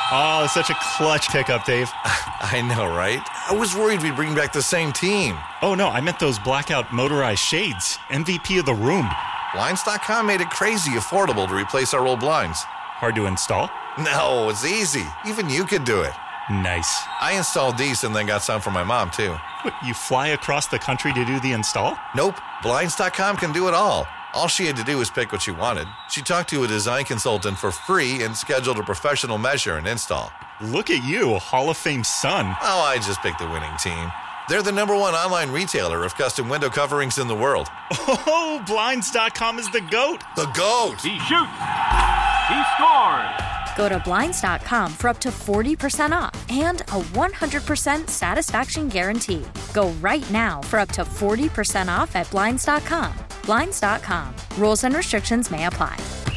Oh, such a clutch pickup, Dave. I know, right? I was worried we'd bring back the same team. Oh, no, I meant those blackout motorized shades. MVP of the room. Blinds.com made it crazy affordable to replace our old blinds. Hard to install? No, it's easy. Even you could do it. Nice. I installed these and then got some for my mom, too. What, you fly across the country to do the install? Nope. Blinds.com can do it all. All she had to do was pick what she wanted. She talked to a design consultant for free and scheduled a professional measure and install. Look at you, a Hall of Fame son. Oh, I just picked the winning team. They're the #1 online retailer of custom window coverings in the world. Oh, Blinds.com is the GOAT. The GOAT! He shoots. He scores. Go to Blinds.com for up to 40% off and a 100% satisfaction guarantee. Go right now for up to 40% off at Blinds.com. Blinds.com. Rules and restrictions may apply.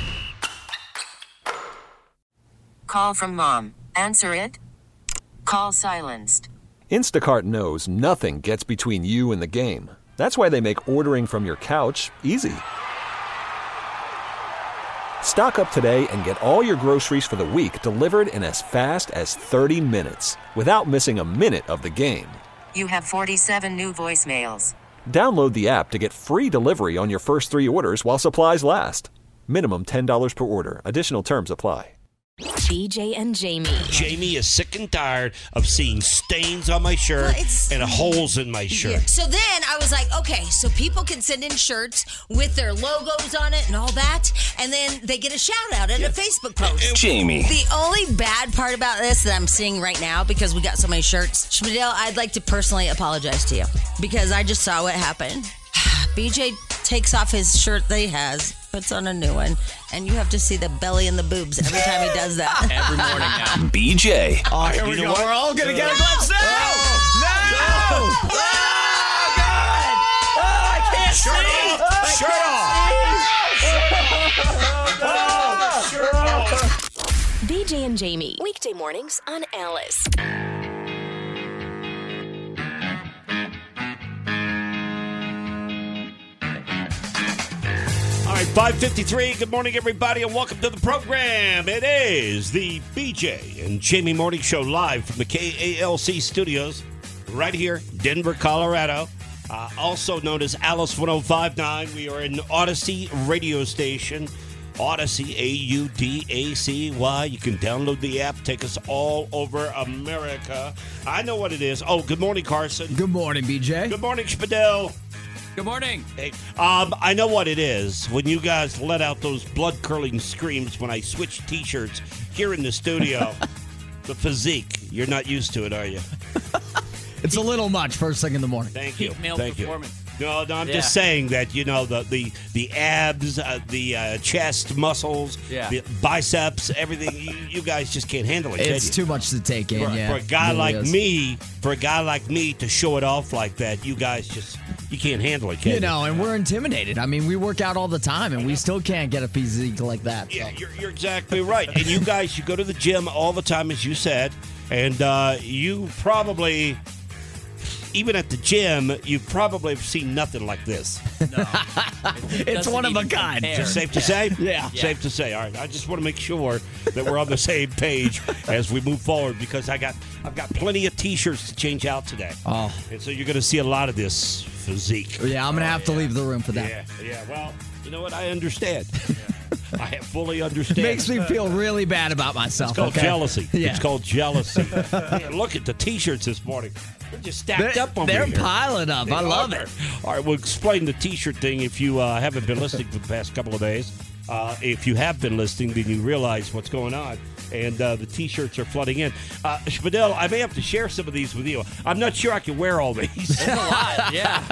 Call from mom. Answer it. Call silenced. Instacart knows nothing gets between you and the game. That's why they make ordering from your couch easy. Stock up today and get all your groceries for the week delivered in as fast as 30 minutes without missing a minute of the game. You have 47 new voicemails. Download the app to get free delivery on your first 3 orders while supplies last. Minimum $10 per order. Additional terms apply. BJ and Jamie. Jamie is sick and tired of seeing stains on my shirt and holes in my shirt. Yeah. So then I was like, okay, so people can send in shirts with their logos on it and all that, and then they get a shout out at a Facebook post. Jamie. The only bad part about this that I'm seeing right now, because we got so many shirts, Schmidl, I'd like to personally apologize to you because I just saw what happened. BJ takes off his shirt that he has, puts on a new one, and you have to see the belly and the boobs every time he does that. Every morning now. BJ. Oh, here we go. We're all going to get a glimpse now. No! Oh, God! Oh, I can't see. Shirt off! BJ and Jamie. Weekday mornings on Alice. All right, 5:53. Good morning, everybody, and welcome to the program. It is the BJ and Jamie Morning Show live from the KALC studios right here, Denver, Colorado. Also known as Alice 105.9. We are an Odyssey radio station. Odyssey, AUDACY. You can download the app. Take us all over America. I know what it is. Oh, good morning, Carson. Good morning, BJ. Good morning, Spadell. Good morning. Hey, I know what it is when you guys let out those blood-curdling screams when I switch T-shirts here in the studio. The physique. You're not used to it, are you? It's a little much first thing in the morning. Thank you. Male Thank performance. you. No, I'm just saying that, you know, the abs, the chest muscles, the biceps, everything, you guys just can't handle it, can you? It's too much to take in, For a guy like me to show it off like that, you guys you can't handle it, can you? You know, and we're intimidated. I mean, we work out all the time, and we still can't get a physique like that. Yeah, you're exactly right. And you guys, you go to the gym all the time, as you said, and you probably... Even at the gym, you probably have seen nothing like this. No. It's one of a kind. Is it safe to say? Yeah. Safe to say. All right. I just want to make sure that we're on the same page as we move forward because I've got plenty of T-shirts to change out today. Oh. And so you're going to see a lot of this physique. Yeah, I'm going to have to leave the room for that. Yeah. Well, you know what? I understand. I fully understand. Makes me feel really bad about myself. It's called jealousy. Yeah. It's called jealousy. Man, look at the T-shirts this morning. They're just stacked up over here. They're piling up. I love it. All right, we'll explain the T-shirt thing if you haven't been listening for the past couple of days. If you have been listening, then you realize what's going on. And the T-shirts are flooding in. Spadell, I may have to share some of these with you. I'm not sure I can wear all these. It's a lot, yeah.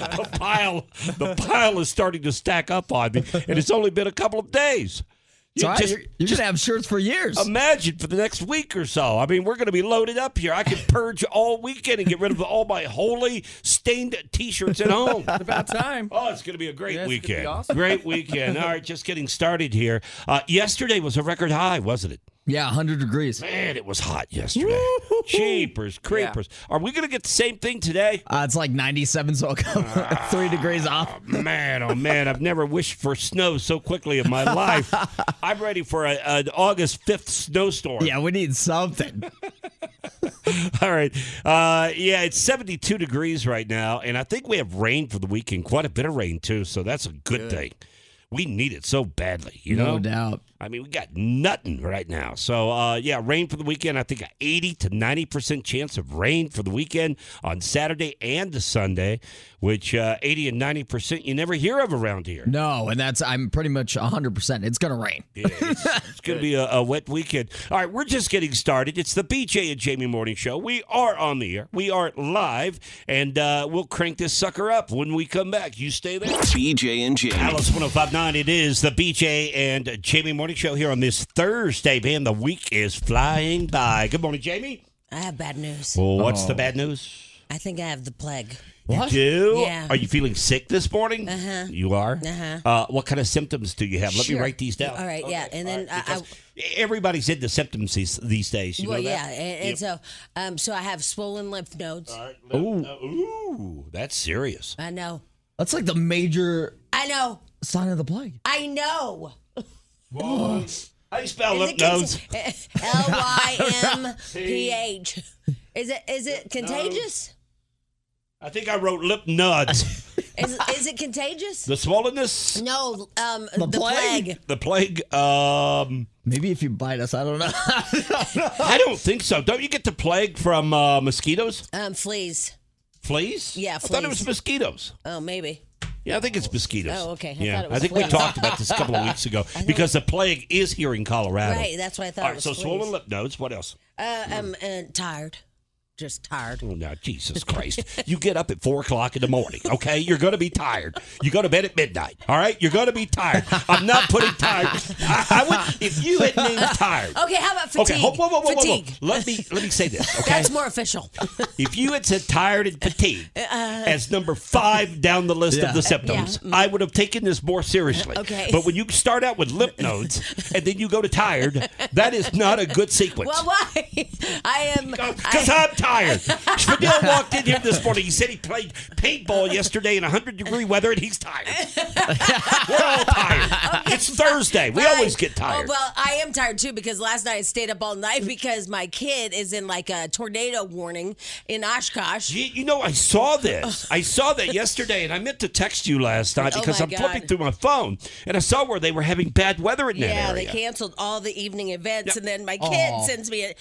The pile is starting to stack up on me, and it's only been a couple of days. You're going to have shirts for years. Imagine for the next week or so. I mean, we're going to be loaded up here. I can purge all weekend and get rid of all my holy stained T-shirts at home. It's about time. Oh, it's going to be a great weekend. It's gonna be awesome. Great weekend. All right, just getting started here. Yesterday was a record high, wasn't it? Yeah, 100 degrees. Man, it was hot yesterday. Cheapers, creepers. Are we going to get the same thing today? It's like 97, so I'll come 3 degrees off. Oh, man. I've never wished for snow so quickly in my life. I'm ready for an August 5th snowstorm. Yeah, we need something. All right. It's 72 degrees right now, and I think we have rain for the weekend. Quite a bit of rain, too, so that's a good thing. We need it so badly, you know? No doubt. I mean, we got nothing right now. So, rain for the weekend. I think an 80 to 90% chance of rain for the weekend on Saturday and Sunday, which 80 and 90% you never hear of around here. No, and I'm pretty much 100%. It's going to rain. Yeah, it's going to be a wet weekend. All right, we're just getting started. It's the BJ and Jamie Morning Show. We are on the air. We are live, and we'll crank this sucker up when we come back. You stay there. BJ and Jamie. Alice 105.9. It is the BJ and Jamie Morning Show here on this Thursday. Man, the week is flying by. Good morning, Jamie. I have bad news. Well, what's the bad news? I think I have the plague. What? You do? Yeah. Are you feeling sick this morning? Uh-huh. You are? Uh-huh. What kind of symptoms do you have? Let me write these down. All right, yeah. And then everybody's into symptoms these days. You know that? Yeah. And so I have swollen lymph nodes. All right. Ooh, that's serious. I know. That's like the major I know. sign of the plague. I know. What? How do you spell lymph nodes? LYMPH. Is it contagious? I think I wrote lip nuds. Is it contagious? The swollenness? No, the plague. The plague. Maybe if you bite us, I don't know. I don't think so. Don't you get the plague from mosquitoes? Fleas. Fleas? Yeah, I thought it was fleas. mosquitoes. Oh, maybe. Yeah, I think it's mosquitoes. Oh, okay. I think we talked about this a couple of weeks ago because the plague is here in Colorado. Right, that's what I thought. All it right, was so fleas. swollen lip nodes. What else? I'm tired. Just tired. Oh, now, Jesus Christ. You get up at 4 o'clock in the morning, okay? You're going to be tired. You go to bed at midnight, all right? You're going to be tired. I'm not putting tired. I would, if you had named tired. Okay, how about fatigue? Okay, whoa. Fatigue. Let me say this, okay? That's more official. If you had said tired and fatigue as number 5 down the list of the symptoms, I would have taken this more seriously. Okay. But when you start out with lymph nodes and then you go to tired, that is not a good sequence. Well, why? I am. Because I'm tired. Spadil walked in here this morning. He said he played paintball yesterday in 100-degree weather, and he's tired. We're all tired. Okay. It's Thursday. We always get tired. Oh, well, I am tired, too, because last night I stayed up all night because my kid is in, like, a tornado warning in Oshkosh. You know, I saw this. I saw that yesterday, and I meant to text you last night because I'm flipping through my phone, and I saw where they were having bad weather in that area. Yeah, they canceled all the evening events, and then my kid sends me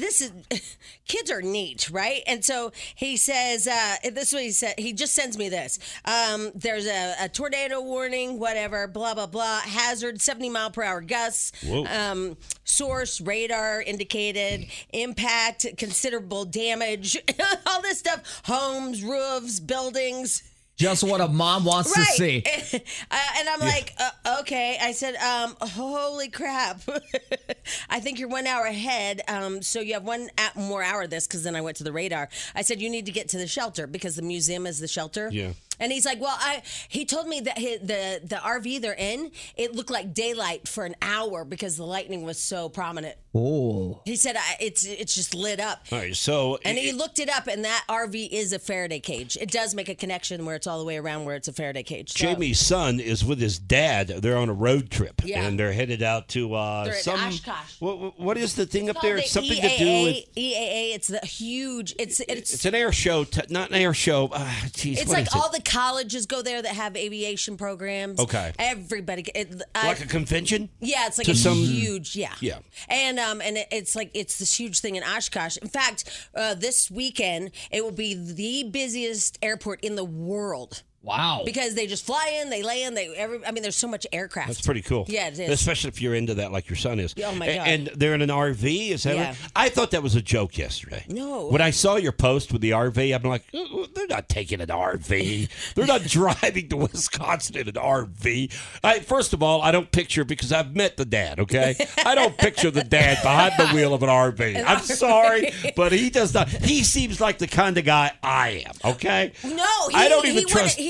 kids are neat, right? And so he says, this is what he said. He just sends me this. There's a tornado warning, whatever, blah, blah, blah. Hazard, 70-mile-per-hour gusts. Source, radar indicated. Impact, considerable damage. All this stuff. Homes, roofs, buildings. Just what a mom wants to see. And I'm like, okay. I said, holy crap. I think you're 1 hour ahead. So you have 1 more hour of this because then I went to the radar. I said, you need to get to the shelter because the museum is the shelter. Yeah. And he's like, well, he told me that the RV they're in, it looked like daylight for an hour because the lightning was so prominent. Oh. He said it's just lit up. All right, so and he looked it up, and that RV is a Faraday cage. It does make a connection where it's all the way around where it's a Faraday cage. So. Jamie's son is with his dad. They're on a road trip, and they're headed out to some. Oshkosh. What is the thing up there? The Something EAA, to do with EAA. It's the huge. It's an air show, not an air show. Geez, it's like all the colleges go there that have aviation programs. Okay. Everybody. Like a convention? Yeah, it's like huge. Yeah. Yeah. And it's like it's this huge thing in Oshkosh. In fact, this weekend it will be the busiest airport in the world. Wow. Because they just fly in, they land, there's so much aircraft. That's pretty cool. Yeah, it is. Especially if you're into that like your son is. Oh, my God. And they're in an RV? Is that right? I thought that was a joke yesterday. No. When I saw your post with the RV, I'm like, they're not taking an RV. They're not driving to Wisconsin in an RV. First of all, I don't picture, because I've met the dad, okay? I don't picture the dad behind the wheel of an RV. I'm sorry, but he does not. He seems like the kind of guy I am, okay? No, I don't even trust. He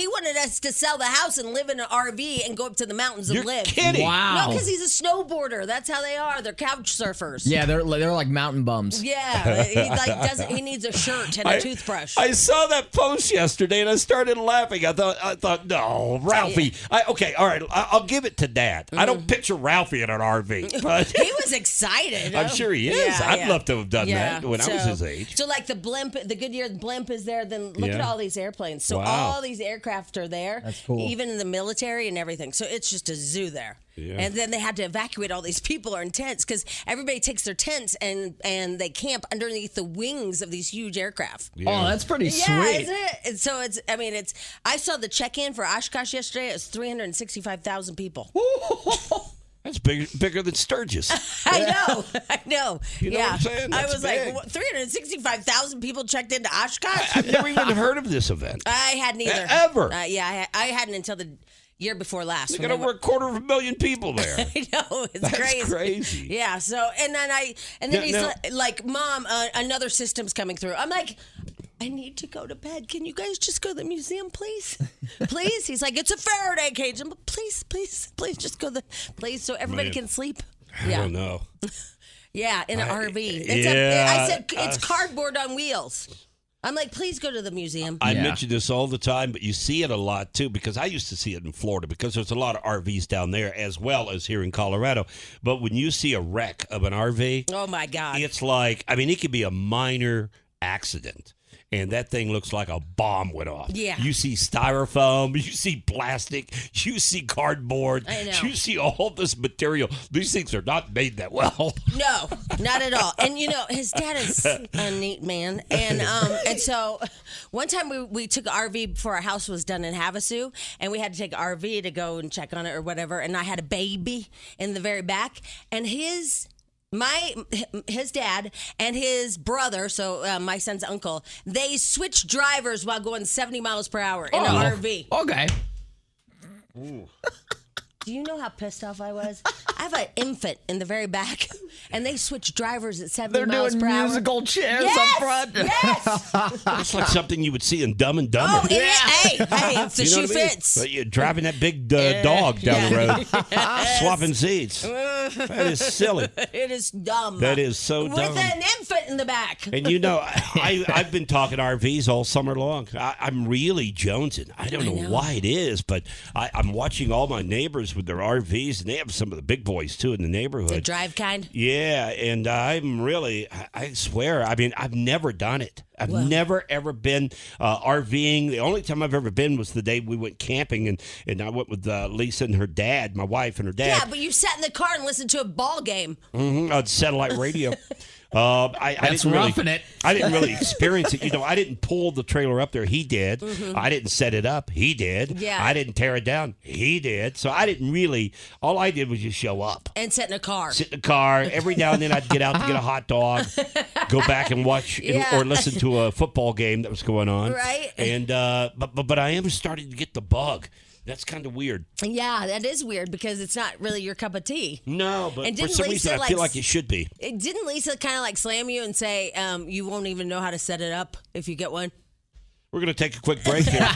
he wanted us to sell the house and live in an RV and go up to the mountains and You're live. kidding. Wow. No, because he's a snowboarder. That's how they are. They're couch surfers. Yeah, they're like mountain bums. Yeah, he needs a shirt and a toothbrush. I saw that post yesterday and I started laughing. I thought, no, Ralphie. Okay, all right, I'll give it to Dad. I don't picture Ralphie in an RV, but he was excited. I'm sure he is. Yeah, I'd love to have done that when I was his age. So like the Goodyear blimp is there. Then look at all these airplanes. So all these aircraft are there. That's cool. Even in the military and everything. So it's just a zoo there. Yeah. And then they had to evacuate all these people are in tents because everybody takes their tents and they camp underneath the wings of these huge aircraft. Yeah. Oh, that's pretty sweet. Yeah, isn't it? And so I saw the check-in for Oshkosh yesterday. It was 365,000 people. That's bigger than Sturgis. I know. You know what I'm saying? I That's was big. like, 365,000 people checked into Oshkosh? I've never even heard of this event. I hadn't either. Ever. I hadn't until the year before last. They got over 250,000 people there. I know. It's That's crazy. Yeah. So, and then he's like, Mom, another system's coming through. I'm like, I need to go to bed. Can you guys just go to the museum, please? Please? He's like, it's a Faraday cage. I'm like, please, just go please, so everybody can sleep. I don't know. Yeah, in an RV. I said, it's cardboard on wheels. I'm like, please go to the museum. I mention this all the time, but you see it a lot, too, because I used to see it in Florida because there's a lot of RVs down there as well as here in Colorado. But when you see a wreck of an RV, oh, my God. It's like, it could be a minor accident. And that thing looks like a bomb went off. Yeah. You see styrofoam, you see plastic, you see cardboard, I know. you see all this material. These things are not made that well. No, not at all. And his dad is a neat man. And so one time we took an RV before our house was done in Havasu, and we had to take an RV to go and check on it or whatever. And I had a baby in the very back, and his dad and his brother, so my son's uncle, they switched drivers while going 70 miles per hour in an RV. Okay. Ooh. Do you know how pissed off I was? I have an infant in the very back, and they switch drivers at 70 miles per hour. They're doing musical chairs up front. Yes. It's like something you would see in Dumb and Dumber. Oh, hey, if the shoe fits. But you're driving that big dog down the road, swapping seats. That is silly. It is dumb. That is so dumb. With an infant in the back. And I've been talking RVs all summer long. I'm really jonesing. I don't know why it is, but I'm watching all my neighbors with their RVs, and they have some of the big boys, too, in the neighborhood. The drive kind? Yeah, and I swear, I've never done it. I've never, ever been RVing. The only time I've ever been was the day we went camping, and I went with Lisa and her dad, my wife and her dad. Yeah, but you sat in the car and listened to a ball game. Mm-hmm, on satellite radio. That's roughing it. I didn't really experience it. I didn't pull the trailer up there. He did. Mm-hmm. I didn't set it up. He did. Yeah. I didn't tear it down. He did. So I didn't really. All I did was just show up. And sit in a car. Sit in the car. Every now and then I'd get out to get a hot dog, go back and watch or listen to a football game that was going on. Right. And but I am starting to get the bug. That's kind of weird. Yeah, that is weird because it's not really your cup of tea. No, but for some reason I feel like it should be. Didn't Lisa kind of like slam you and say you won't even know how to set it up if you get one? We're going to take a quick break here.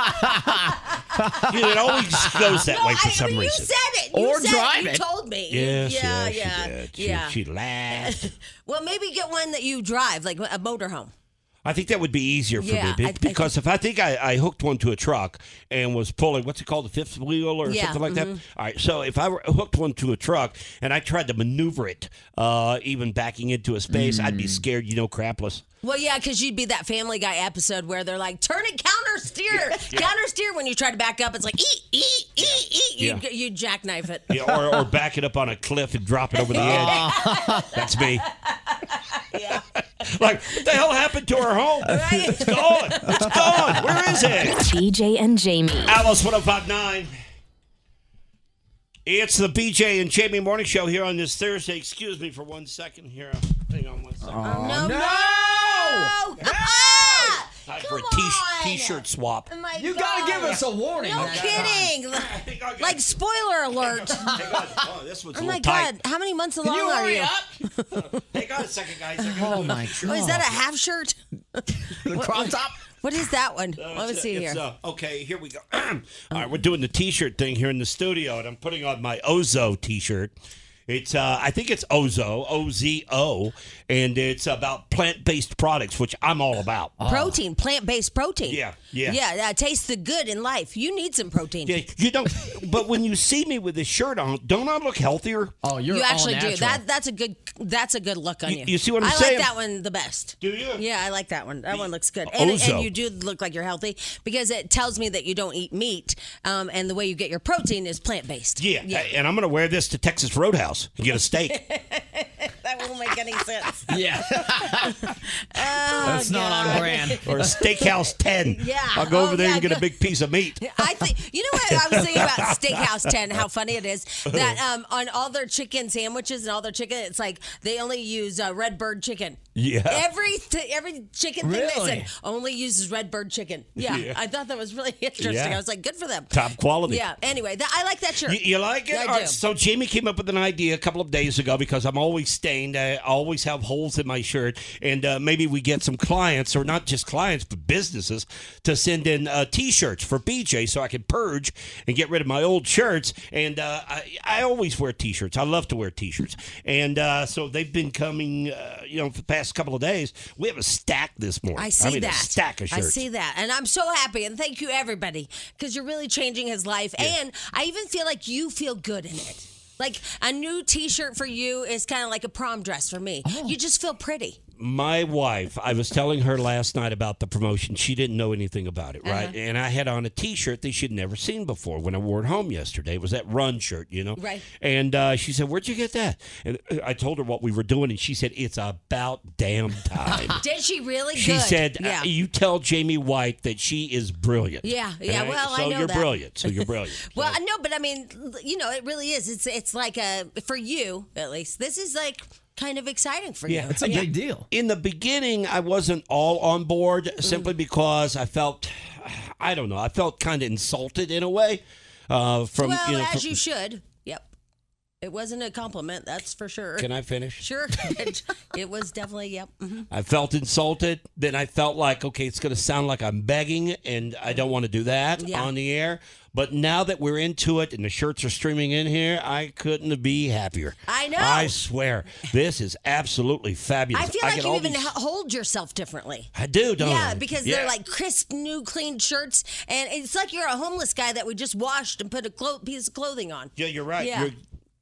It always goes that way for some reason. You said it. You told me. Yes, she did. She laughed. Well, maybe get one that you drive, like a motorhome. I think that would be easier for me because if I hooked one to a truck and was pulling, what's it called, the fifth wheel or something like that? All right, so if I hooked one to a truck and I tried to maneuver it, even backing into a space, I'd be scared, crapless. Well, yeah, because you'd be that Family Guy episode where they're like, turn it counter steer. Counter steer when you try to back up. It's like, you jackknife it. Yeah, or back it up on a cliff and drop it over the edge. That's me. Yeah. Like, what the hell happened to our home? Right. It's gone. It's gone. Where is it? BJ and Jamie. Alice 105.9. It's the BJ and Jamie Morning Show here on this Thursday. Excuse me for 1 second here. Hang on 1 second. No! Time for a T-shirt swap. Oh you got to give us a warning. No kidding. Like, spoiler alert. Hang on. Oh, this one's a Oh, little my tight. God. How many months along are you? Hang on a second, guys. Oh, my God. Oh, is that a half shirt? The crop top? What is that one? Let me see here. Okay, here we go. All right, we're doing the T-shirt thing here in the studio, and I'm putting on my Ozo T-shirt. It's I think it's Ozo, O-Z-O, and it's about plant-based products, which I'm all about. Protein, plant-based protein. Yeah. Yeah, tastes the good in life. You need some protein. Yeah, you don't. But when you see me with this shirt on, don't I look healthier? Oh, You actually do. That's a good look on you. You see what I'm saying? I like that one the best. Do you? Yeah, I like that one. That one looks good. And Ozo. you do look like you're healthy because it tells me that you don't eat meat, and the way you get your protein is plant-based. Yeah. And I'm going to wear this to Texas Roadhouse and get a steak. That won't make any sense. Yeah. That's not on brand. Or a Steakhouse 10. Yeah. I'll go over there and get a big piece of meat. I think you know what I was thinking about Steakhouse 10. How funny it is that on all their chicken sandwiches and all their chicken, it's like they only use Redbird chicken. Yeah. Every chicken thing they Really? said only uses Redbird chicken. Yeah. I thought that was really interesting. Yeah. I was like, good for them. Top quality. Yeah. Anyway, I like that shirt. You like it? I All do. right, so Jamie came up with an idea a couple of days ago because I'm always stained. I always have holes in my shirt. And maybe we get some clients, or not just clients, but businesses, to send in T-shirts for BJ so I can purge and get rid of my old shirts. And I always wear T-shirts. I love to wear T-shirts. And so they've been coming, for the past couple of days. We have a stack this morning. I see that. A stack of shirts. I see that. And I'm so happy. And thank you, everybody, because you're really changing his life. Yeah. And I even feel like you feel good in it. Like a new T-shirt for you is kind of like a prom dress for me. You just feel pretty. My wife, I was telling her last night about the promotion. She didn't know anything about it, right? And I had on a T-shirt that she'd never seen before when I wore it home yesterday. It was that run shirt, Right. And she said, "Where'd you get that?" And I told her what we were doing, and she said, "It's about damn time." Did she really? She Good. said, yeah. "You tell Jamie White that she is brilliant." Yeah. And Well, so I know you're that. brilliant. So you're brilliant. Well, no, but I mean, it really is. It's like for you at least. This is like kind of exciting for you. It's a big deal. In the beginning, I wasn't all on board simply because I felt, I don't know, I felt kind of insulted in a way. As you should. Yep. It wasn't a compliment, that's for sure. Can I finish? Sure. It was definitely, yep. Mm-hmm. I felt insulted. Then I felt like, okay, it's going to sound like I'm begging, and I don't want to do that on the air. But now that we're into it and the shirts are streaming in here, I couldn't be happier. I know. I swear. This is absolutely fabulous. I feel like you even hold yourself differently. I do, don't I? Yeah, because they're like crisp, new, clean shirts. And it's like you're a homeless guy that we just washed and put a piece of clothing on. Yeah, you're right. Yeah.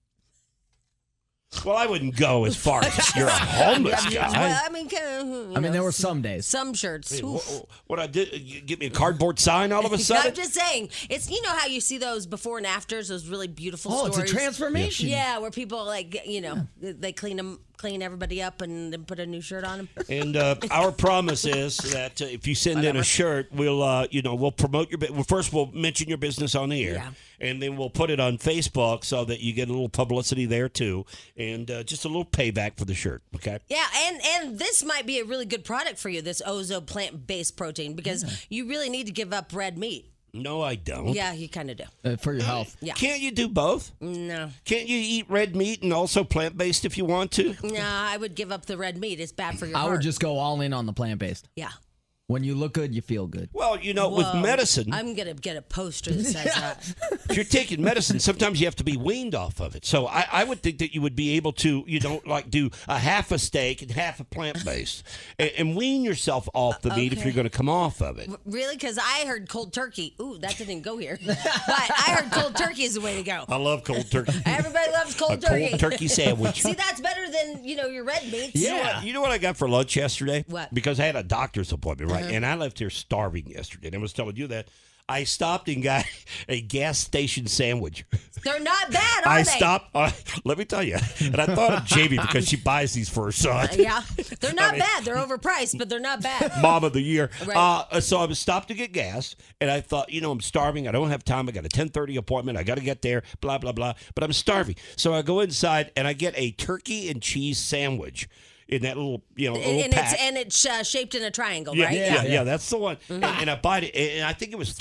Well, I wouldn't go as far as you're a homeless guy. Well, I mean, there were some days. Some shirts. What I did, you get me a cardboard sign all of a sudden? I'm just saying, it's how you see those before and afters, those really beautiful stories. It's a transformation. Yeah, where people they clean everybody up and then put a new shirt on them. And our promise is that if you send in a shirt, we'll promote your. Well, first we'll mention your business on the air, and then we'll put it on Facebook so that you get a little publicity there too, and just a little payback for the shirt. Okay. Yeah, and this might be a really good product for you, this Ozo plant-based protein, because you really need to give up red meat. No, I don't. Yeah, you kind of do. For your health. Yeah. Can't you do both? No. Can't you eat red meat and also plant-based if you want to? No, I would give up the red meat. It's bad for your heart. I would just go all in on the plant-based. Yeah. When you look good, you feel good. Well, with medicine. I'm going to get a poster that says that. If you're taking medicine, sometimes you have to be weaned off of it. So I would think that you would be able to, do a half a steak and half a plant-based and wean yourself off the meat if you're going to come off of it. Really? Because I heard cold turkey. Ooh, that didn't go here. But I heard cold turkey is the way to go. I love cold turkey. Everybody loves cold turkey. Cold turkey sandwich. See, that's better than, your red meats. Yeah. You know what I got for lunch yesterday? What? Because I had a doctor's appointment, right? And I left here starving yesterday. And I was telling you that. I stopped and got a gas station sandwich. They're not bad, are they? I stopped. Let me tell you. And I thought of Jamie because she buys these for her son. Yeah. They're not bad. They're overpriced, but they're not bad. Mom of the year. Right. So I was stopped to get gas, and I thought, I'm starving. I don't have time. I got a 10:30 appointment. I got to get there, blah, blah, blah. But I'm starving. So I go inside, and I get a turkey and cheese sandwich. In that little, little pack. It's shaped in a triangle, yeah, right? Yeah, that's the one. Mm-hmm. And I bought it, and I think it was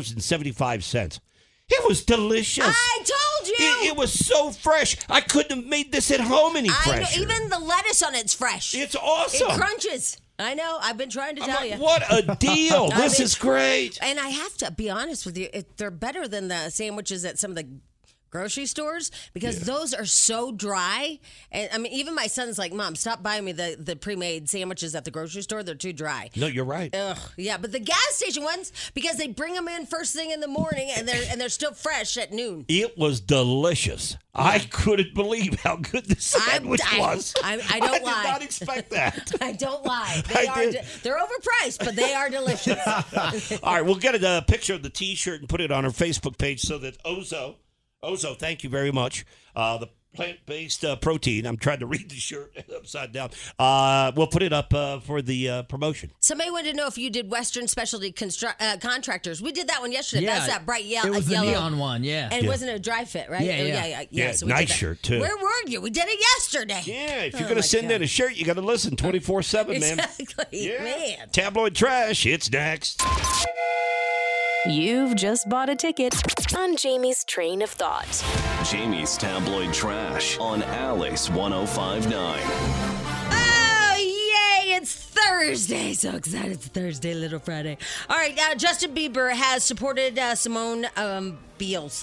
$3.75. It was delicious. I told you. It was so fresh. I couldn't have made this at home any fresher. Even the lettuce on it's fresh. It's awesome. It crunches. I know. I've been trying to tell you. What a deal. This is great. And I have to be honest with you. They're better than the sandwiches at some of the grocery stores because those are so dry. And I mean, even my son's like, Mom, stop buying me the pre-made sandwiches at the grocery store. They're too dry. No, you're right. Ugh, yeah, but the gas station ones, because they bring them in first thing in the morning and they're still fresh at noon. It was delicious. I couldn't believe how good this sandwich was. I don't lie. I did not expect that. I don't lie. They're overpriced, but they are delicious. All right, we'll get a picture of the T-shirt and put it on our Facebook page so that Ozo, thank you very much. The plant-based protein. I'm trying to read the shirt upside down. We'll put it up for the promotion. Somebody wanted to know if you did Western Specialty Contractors. We did that one yesterday. Yeah, That's that bright yellow. It was the neon one, And it wasn't a dry fit, right? Yeah, So we nice did that. shirt, too. Where were you? We did it yesterday. Yeah, if you're going to send in a shirt, you got to listen 24/7, man. Exactly, man. Tabloid trash, it's next. You've just bought a ticket on Jamie's train of thought. Jamie's tabloid trash on Alice 1059. Oh, yay! It's Thursday. So excited. It's Thursday, Little Friday. All right, Justin Bieber has supported Simone Biles.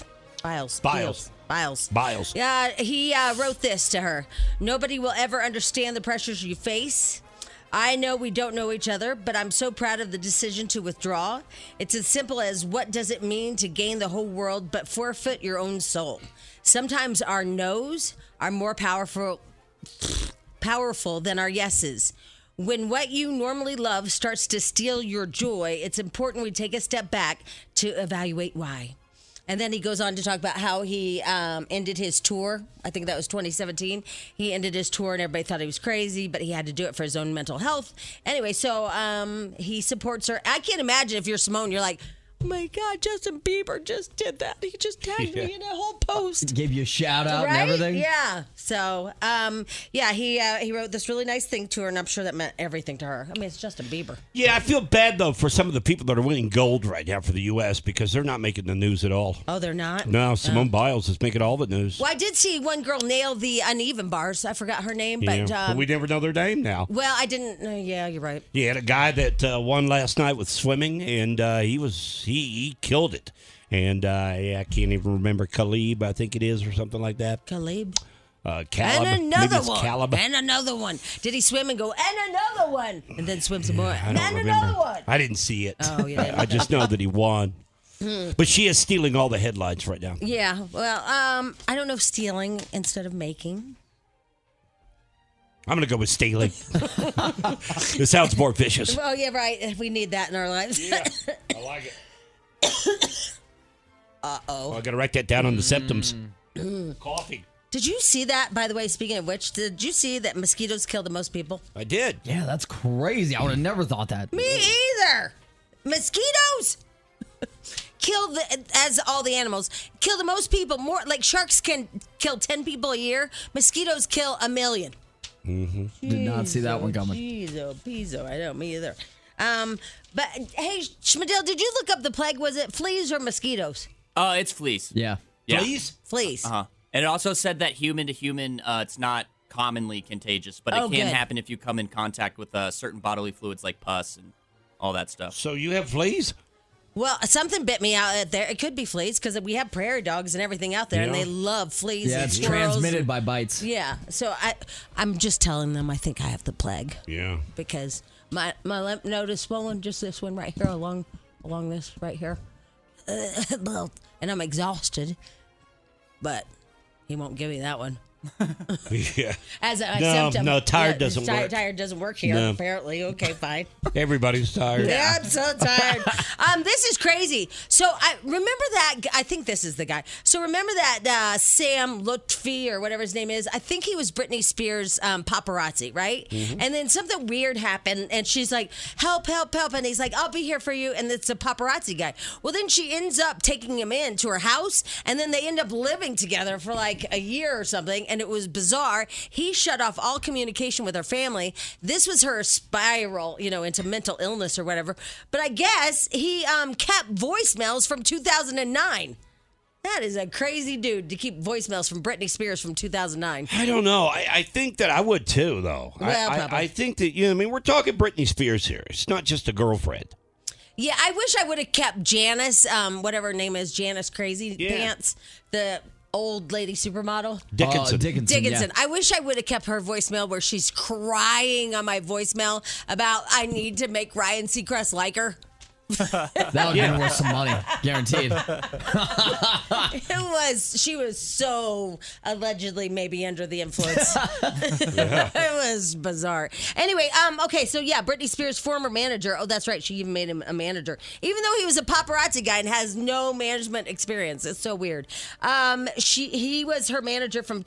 Yeah, he wrote this to her. Nobody will ever understand the pressures you face. I know we don't know each other, but I'm so proud of the decision to withdraw. It's as simple as what does it mean to gain the whole world but forfeit your own soul? Sometimes our no's are more powerful than our yeses. When what you normally love starts to steal your joy, it's important we take a step back to evaluate why. And then he goes on to talk about how he ended his tour. I think that was 2017. He ended his tour and everybody thought he was crazy, but he had to do it for his own mental health. Anyway, so he supports her. I can't imagine if you're Simone, you're like, oh my God, Justin Bieber just did that. He just tagged me in a whole post. Gave you a shout out and everything. Yeah. So, he wrote this really nice thing to her, and I'm sure that meant everything to her. I mean, it's Justin Bieber. Yeah, I feel bad, though, for some of the people that are winning gold right now for the U.S. because they're not making the news at all. Oh, they're not? No, Simone Biles is making all the news. Well, I did see one girl nail the uneven bars. I forgot her name, but we never know their name now. Well, I didn't. Yeah, you're right. You had a guy that won last night with swimming, and he killed it. And I can't even remember Caleb, I think it is, or something like that. Caleb. Caleb. And another Maybe one. Caleb. And another one. Did he swim and go, and another one? And then swim some more. I And don't remember. another one. I didn't see it. Oh, yeah. I just know that he won. But she is stealing all the headlines right now. Yeah. Well, I don't know if stealing instead of making. I'm going to go with stealing. It sounds more vicious. Well, yeah, right. We need that in our lives. Yeah, I like it. Uh-oh. I got to write that down on the symptoms. Coughing. Did you see that, by the way, speaking of which, did you see that mosquitoes kill the most people? I did. Yeah, that's crazy. I would have never thought that. Me either. Mosquitoes kill as all the animals, kill the most people. More like sharks can kill 10 people a year. Mosquitoes kill 1 million. Mm-hmm. Did not see that one coming. Pizzo. I know, me either. But hey, Schmidl, did you look up the plague? Was it fleas or mosquitoes? It's fleas. Yeah. Fleas. Uh-huh. And it also said that human to human, it's not commonly contagious, but it can happen if you come in contact with certain bodily fluids like pus and all that stuff. So you have fleas? Well, something bit me out there. It could be fleas because we have prairie dogs and everything out there, and they love fleas. Yeah, and it's squirrels. transmitted by bites. Yeah, so I'm just telling them I think I have the plague. Yeah. Because my lymph node is swollen, just this one right here, along this right here, and I'm exhausted. But he won't give me that one. Yeah. As a symptom. No, tired doesn't work. Tired doesn't work here, apparently. Okay, fine. Everybody's tired. Yeah, I'm so tired. This is crazy. So I remember that. I think this is the guy. So remember that Sam Lutfi or whatever his name is. I think he was Britney Spears' paparazzi, right? Mm-hmm. And then something weird happened, and she's like, "Help, help, help!" And he's like, "I'll be here for you." And it's a paparazzi guy. Well, then she ends up taking him in to her house, and then they end up living together for like a year or something. And it was bizarre. He shut off all communication with her family. This was her spiral, into mental illness or whatever. But I guess he kept voicemails from 2009. That is a crazy dude to keep voicemails from Britney Spears from 2009. I don't know. I think that I would too, though. Well, I think that, I mean, we're talking Britney Spears here. It's not just a girlfriend. Yeah, I wish I would have kept Janice, whatever her name is, Janice Crazy Pants, the old lady supermodel. Dickinson. Dickinson. Yeah. I wish I would have kept her voicemail where she's crying on my voicemail about I need to make Ryan Seacrest like her. That would have been worth some money, guaranteed. She was so allegedly maybe under the influence. Yeah. It was bizarre. Anyway, okay, so yeah, Britney Spears' former manager. Oh, that's right, she even made him a manager, even though he was a paparazzi guy and has no management experience. It's so weird. He was her manager from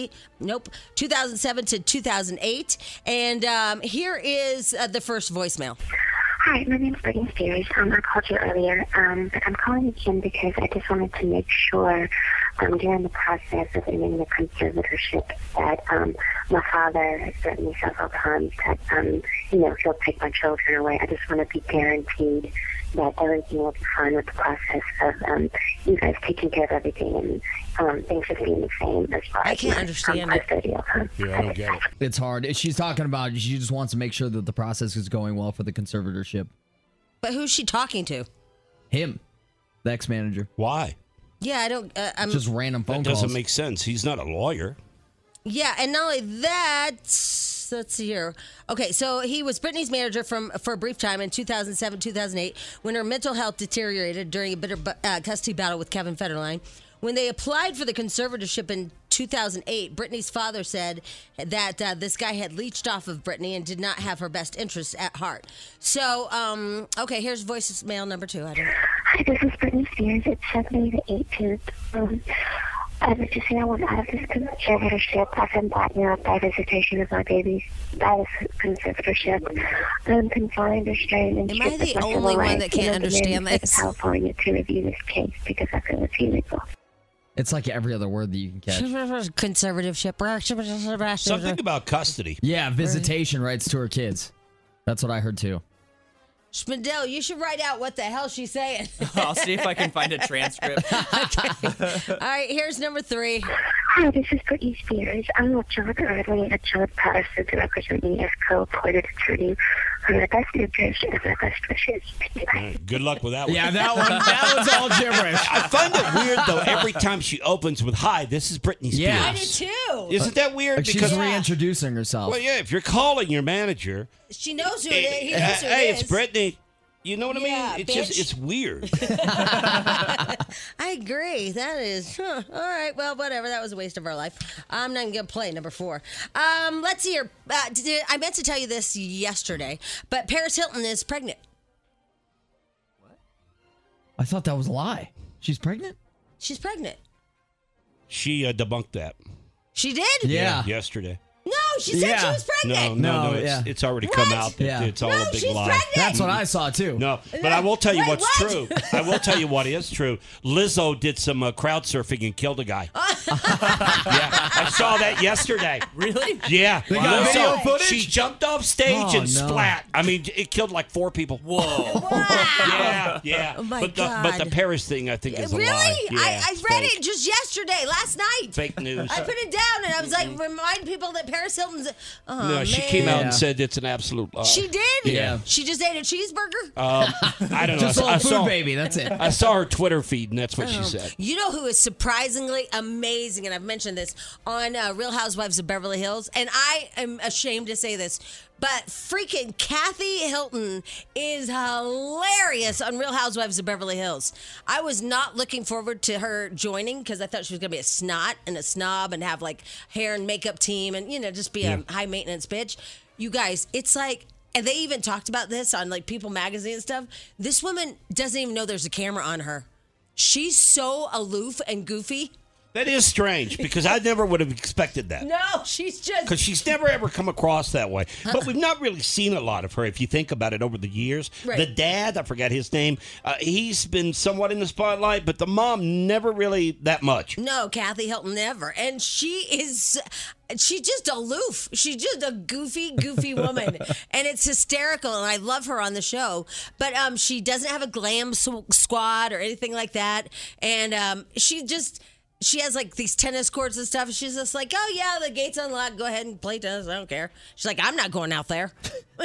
2007 to 2008, and here is the first voicemail. Hi, my name is Britney Spears. I called you earlier, but I'm calling again because I just wanted to make sure during the process of ending the conservatorship that my father has threatened me several times that, he'll take my children away. I just want to be guaranteed that everything will be fine with the process of you guys taking care of everything and things just being the same as far as I can't understand it. Yeah, I don't get it. It's hard. She's talking about she just wants to make sure that the process is going well for the conservatorship. But who's she talking to? Him, the ex-manager. Why? Yeah, I don't. Just random phone That calls. doesn't make sense. He's not a lawyer. Yeah, and not only that, let's see here. Okay, so he was Britney's manager for a brief time in 2007, 2008, when her mental health deteriorated during a bitter custody battle with Kevin Federline. When they applied for the conservatorship in 2008, Britney's father said that this guy had leached off of Britney and did not have her best interests at heart. So, okay, here's voicemail number 2. Hi, this is Britney Spears. It's Sunday the 18th. I would just say I want out of this conservatorship. I've been bought up by visitation of my babies by this conservatorship. I'm confined, restrained, and Am I the only one that can't understand this? California to review this case because I feel it's illegal. It's like every other word that you can catch. Conservativeship. Something about custody. Yeah, visitation rights to her kids. That's what I heard too. Schmidl, you should write out what the hell she's saying. I'll see if I can find a transcript. Okay. All right, here's number 3. Hi, this is Britney Spears. I'm with John Early and John Patterson to represent me as co-appointed attorney for the best interest and my best wishes. Good luck with that one. Yeah, that was all gibberish. I find it weird, though, every time she opens with, hi, this is Britney Spears. Yeah. I did too. Isn't that weird? Like she's reintroducing herself. Well, yeah, if you're calling your manager. She knows who it is. He knows who Hey, it is. it's Britney. You know what I Yeah, mean? It's bitch. just, it's weird. I agree. That is, all right. Well, whatever. That was a waste of our life. I'm not going to play number 4. Let's see here. I meant to tell you this yesterday, but Paris Hilton is pregnant. I thought that was a lie. She's pregnant? She's pregnant. She debunked that. She did? Yeah. Yesterday. No, she said she was pregnant. No, yeah. it's already come out. Yeah. It's all No, a big she's lie. pregnant. That's what I saw too. No, but I will tell you Wait, what's what? true. I will tell you what is true. Lizzo did some crowd surfing and killed a guy. Yeah, I saw that yesterday. Really? Yeah. They got video footage? She jumped off stage Oh, and no. splat. I mean, it killed like 4 people. Whoa. Wow. Yeah. Oh, my but God. the Paris thing, I think, is a Really? lie. Yeah, I it's read fake. it just yesterday, last night. Fake news. I put it down and I was like, remind people that Paris Hilton's. Oh, No, man. she came out Yeah. and said it's an absolute lie. She did? Yeah. She just ate a cheeseburger? I don't know. Just a I little saw, food baby, that's it. I saw her Twitter feed, and that's what she said. You know who is surprisingly amazing, and I've mentioned this on Real Housewives of Beverly Hills, and I am ashamed to say this, but freaking Kathy Hilton is hilarious on Real Housewives of Beverly Hills. I was not looking forward to her joining because I thought she was going to be a snot and a snob and have like hair and makeup team and, just be a high maintenance bitch. You guys, it's like, and they even talked about this on like People Magazine and stuff. This woman doesn't even know there's a camera on her. She's so aloof and goofy. That is strange because I never would have expected that. No, she's just. Because she's never ever come across that way. But we've not really seen a lot of her if you think about it over the years. Right. The dad, I forgot his name, he's been somewhat in the spotlight, but the mom never really that much. No, Kathy Hilton never. And she is. she's just aloof. She's just a goofy woman. And it's hysterical, and I love her on the show. But she doesn't have a glam squad or anything like that. And she has like these tennis courts and stuff. She's just like, oh yeah, the gate's unlocked. Go ahead and play tennis. I don't care. She's like, I'm not going out there.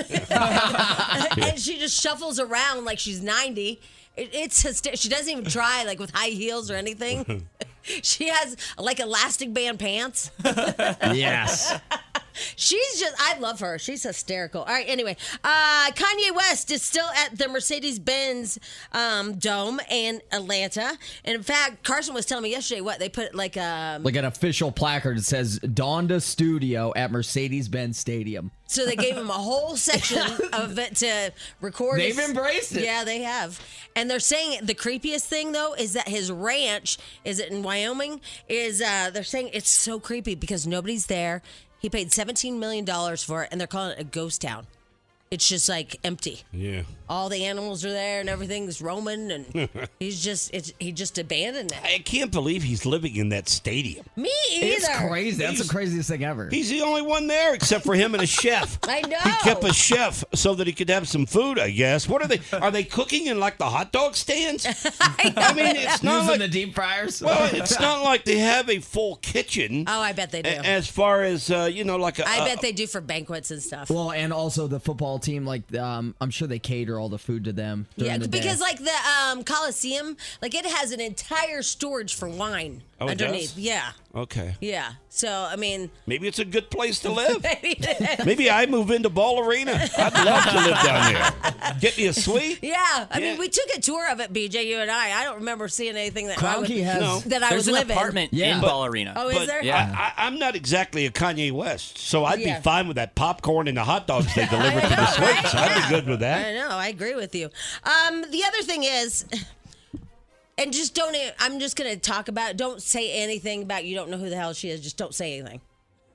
And she just shuffles around like she's 90. It's hysterical. She doesn't even try like with high heels or anything. She has like elastic band pants. Yes. She's just, I love her. She's hysterical. All right, anyway. Kanye West is still at the Mercedes-Benz Dome in Atlanta. And in fact, Carson was telling me yesterday they put like an official placard that says Donda Studio at Mercedes-Benz Stadium. So they gave him a whole section of it to record. They've embraced it. Yeah, they have. And they're saying the creepiest thing, though, is that his ranch, is it in Wyoming, they're saying it's so creepy because nobody's there. He paid $17 million for it, and they're calling it a ghost town. It's just like empty. Yeah. All the animals are there and everything's roaming, and he just abandoned it. I can't believe he's living in that stadium. Me either. It's crazy. That's the craziest thing ever. He's the only one there except for him and a chef. I know. He kept a chef so that he could have some food, I guess. What are they? Are they cooking in like the hot dog stands? I mean, it's not using like the deep fryers. Well, it's not like they have a full kitchen. Oh, I bet they do. As far as like a. I bet they do for banquets and stuff. Well, and also the football team, like I'm sure they cater all the food to them. Yeah, the because day. like the Coliseum, like it has an entire storage for wine underneath. Does? Yeah. Okay. Yeah. So I mean, maybe it's a good place to live. Maybe I move into Ball Arena. I'd love to live down there. Get me a suite. Yeah. I mean, we took a tour of it, BJ. You and I don't remember seeing anything that I would There's live an apartment in Ball Arena. Oh, is there? Yeah. I'm not exactly a Kanye West, so I'd be fine with that popcorn and the hot dogs they deliver to the suites. I'd be good with that. I know. I agree with you. The other thing is, and just don't. I'm just gonna talk about. Don't say anything about. You don't know who the hell she is. Just don't say anything.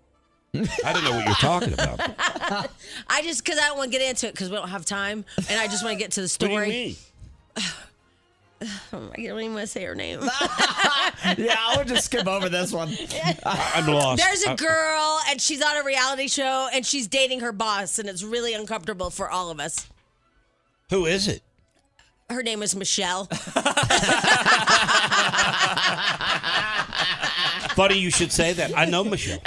I don't know what you're talking about. Because I don't want to get into it because we don't have time, and I just want to get to the story. What do you mean? I don't even want to say her name. Yeah, I would just skip over this one. I'm lost. There's a girl, and she's on a reality show, and she's dating her boss, and it's really uncomfortable for all of us. Who is it? Her name is Michelle. Funny you should say that. I know Michelle.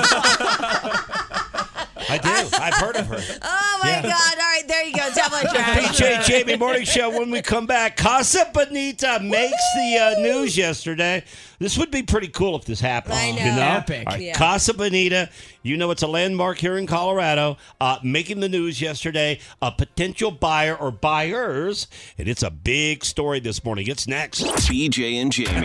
I do. I've heard of her. Oh, my God. All right, there you go. Tabloid Trash. BJ Jamie Morning Show. When we come back, Casa Bonita makes the news yesterday. This would be pretty cool if this happened. I know. You know? Epic. All right, Yeah. Casa Bonita, it's a landmark here in Colorado, making the news yesterday. A potential buyer or buyers, and it's a big story this morning. It's next. BJ and Jamie.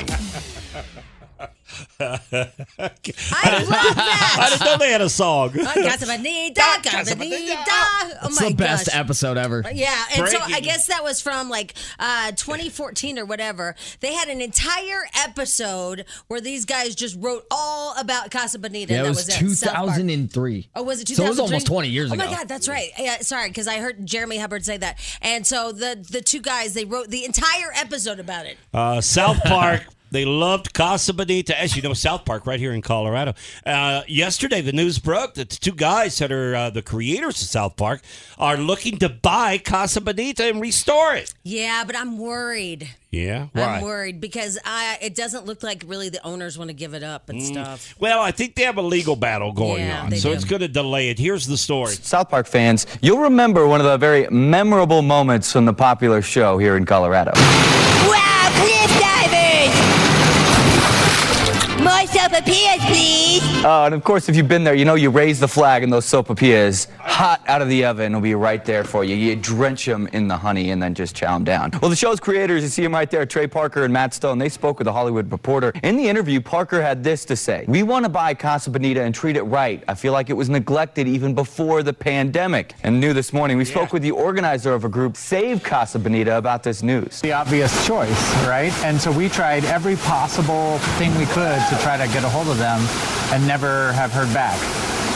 I love that. I didn't know they had a song. Casa Bonita, Casa Bonita. Oh, It's my the best gosh. episode ever. Yeah, and so I Breaking. guess that was from like 2014 or whatever. They had an entire episode where these guys just wrote all about Casa Bonita. Yeah, and it that was was at South Park. 2003. Oh, was it 2003? So it was almost 20 years ago. Oh my God, that's right. Yeah, sorry, because I heard Jeremy Hubbard say that. And so the two guys, they wrote the entire episode about it. South Park. They loved Casa Bonita. As you know, South Park right here in Colorado. Yesterday, the news broke that the two guys that are the creators of South Park are looking to buy Casa Bonita and restore it. Yeah, but I'm worried. Yeah? Why? I'm worried because it doesn't look like really the owners want to give it up and stuff. Well, I think they have a legal battle going Yeah, on, they so do. it's going to delay it. Here's the story. South Park fans, you'll remember one of the very memorable moments from the popular show here in Colorado. Wow, cliff divers! More sopapillas, please! And of course, if you've been there, you know you raise the flag and those sopapillas, hot out of the oven, will be right there for you. You drench them in the honey and then just chow them down. Well, the show's creators, you see them right there, Trey Parker and Matt Stone, they spoke with The Hollywood Reporter. In the interview, Parker had this to say. We want to buy Casa Bonita and treat it right. I feel like it was neglected even before the pandemic. And new this morning, we spoke with the organizer of a group, Save Casa Bonita, about this news. The obvious choice, right? And so we tried every possible thing we could to try to get a hold of them and never have heard back.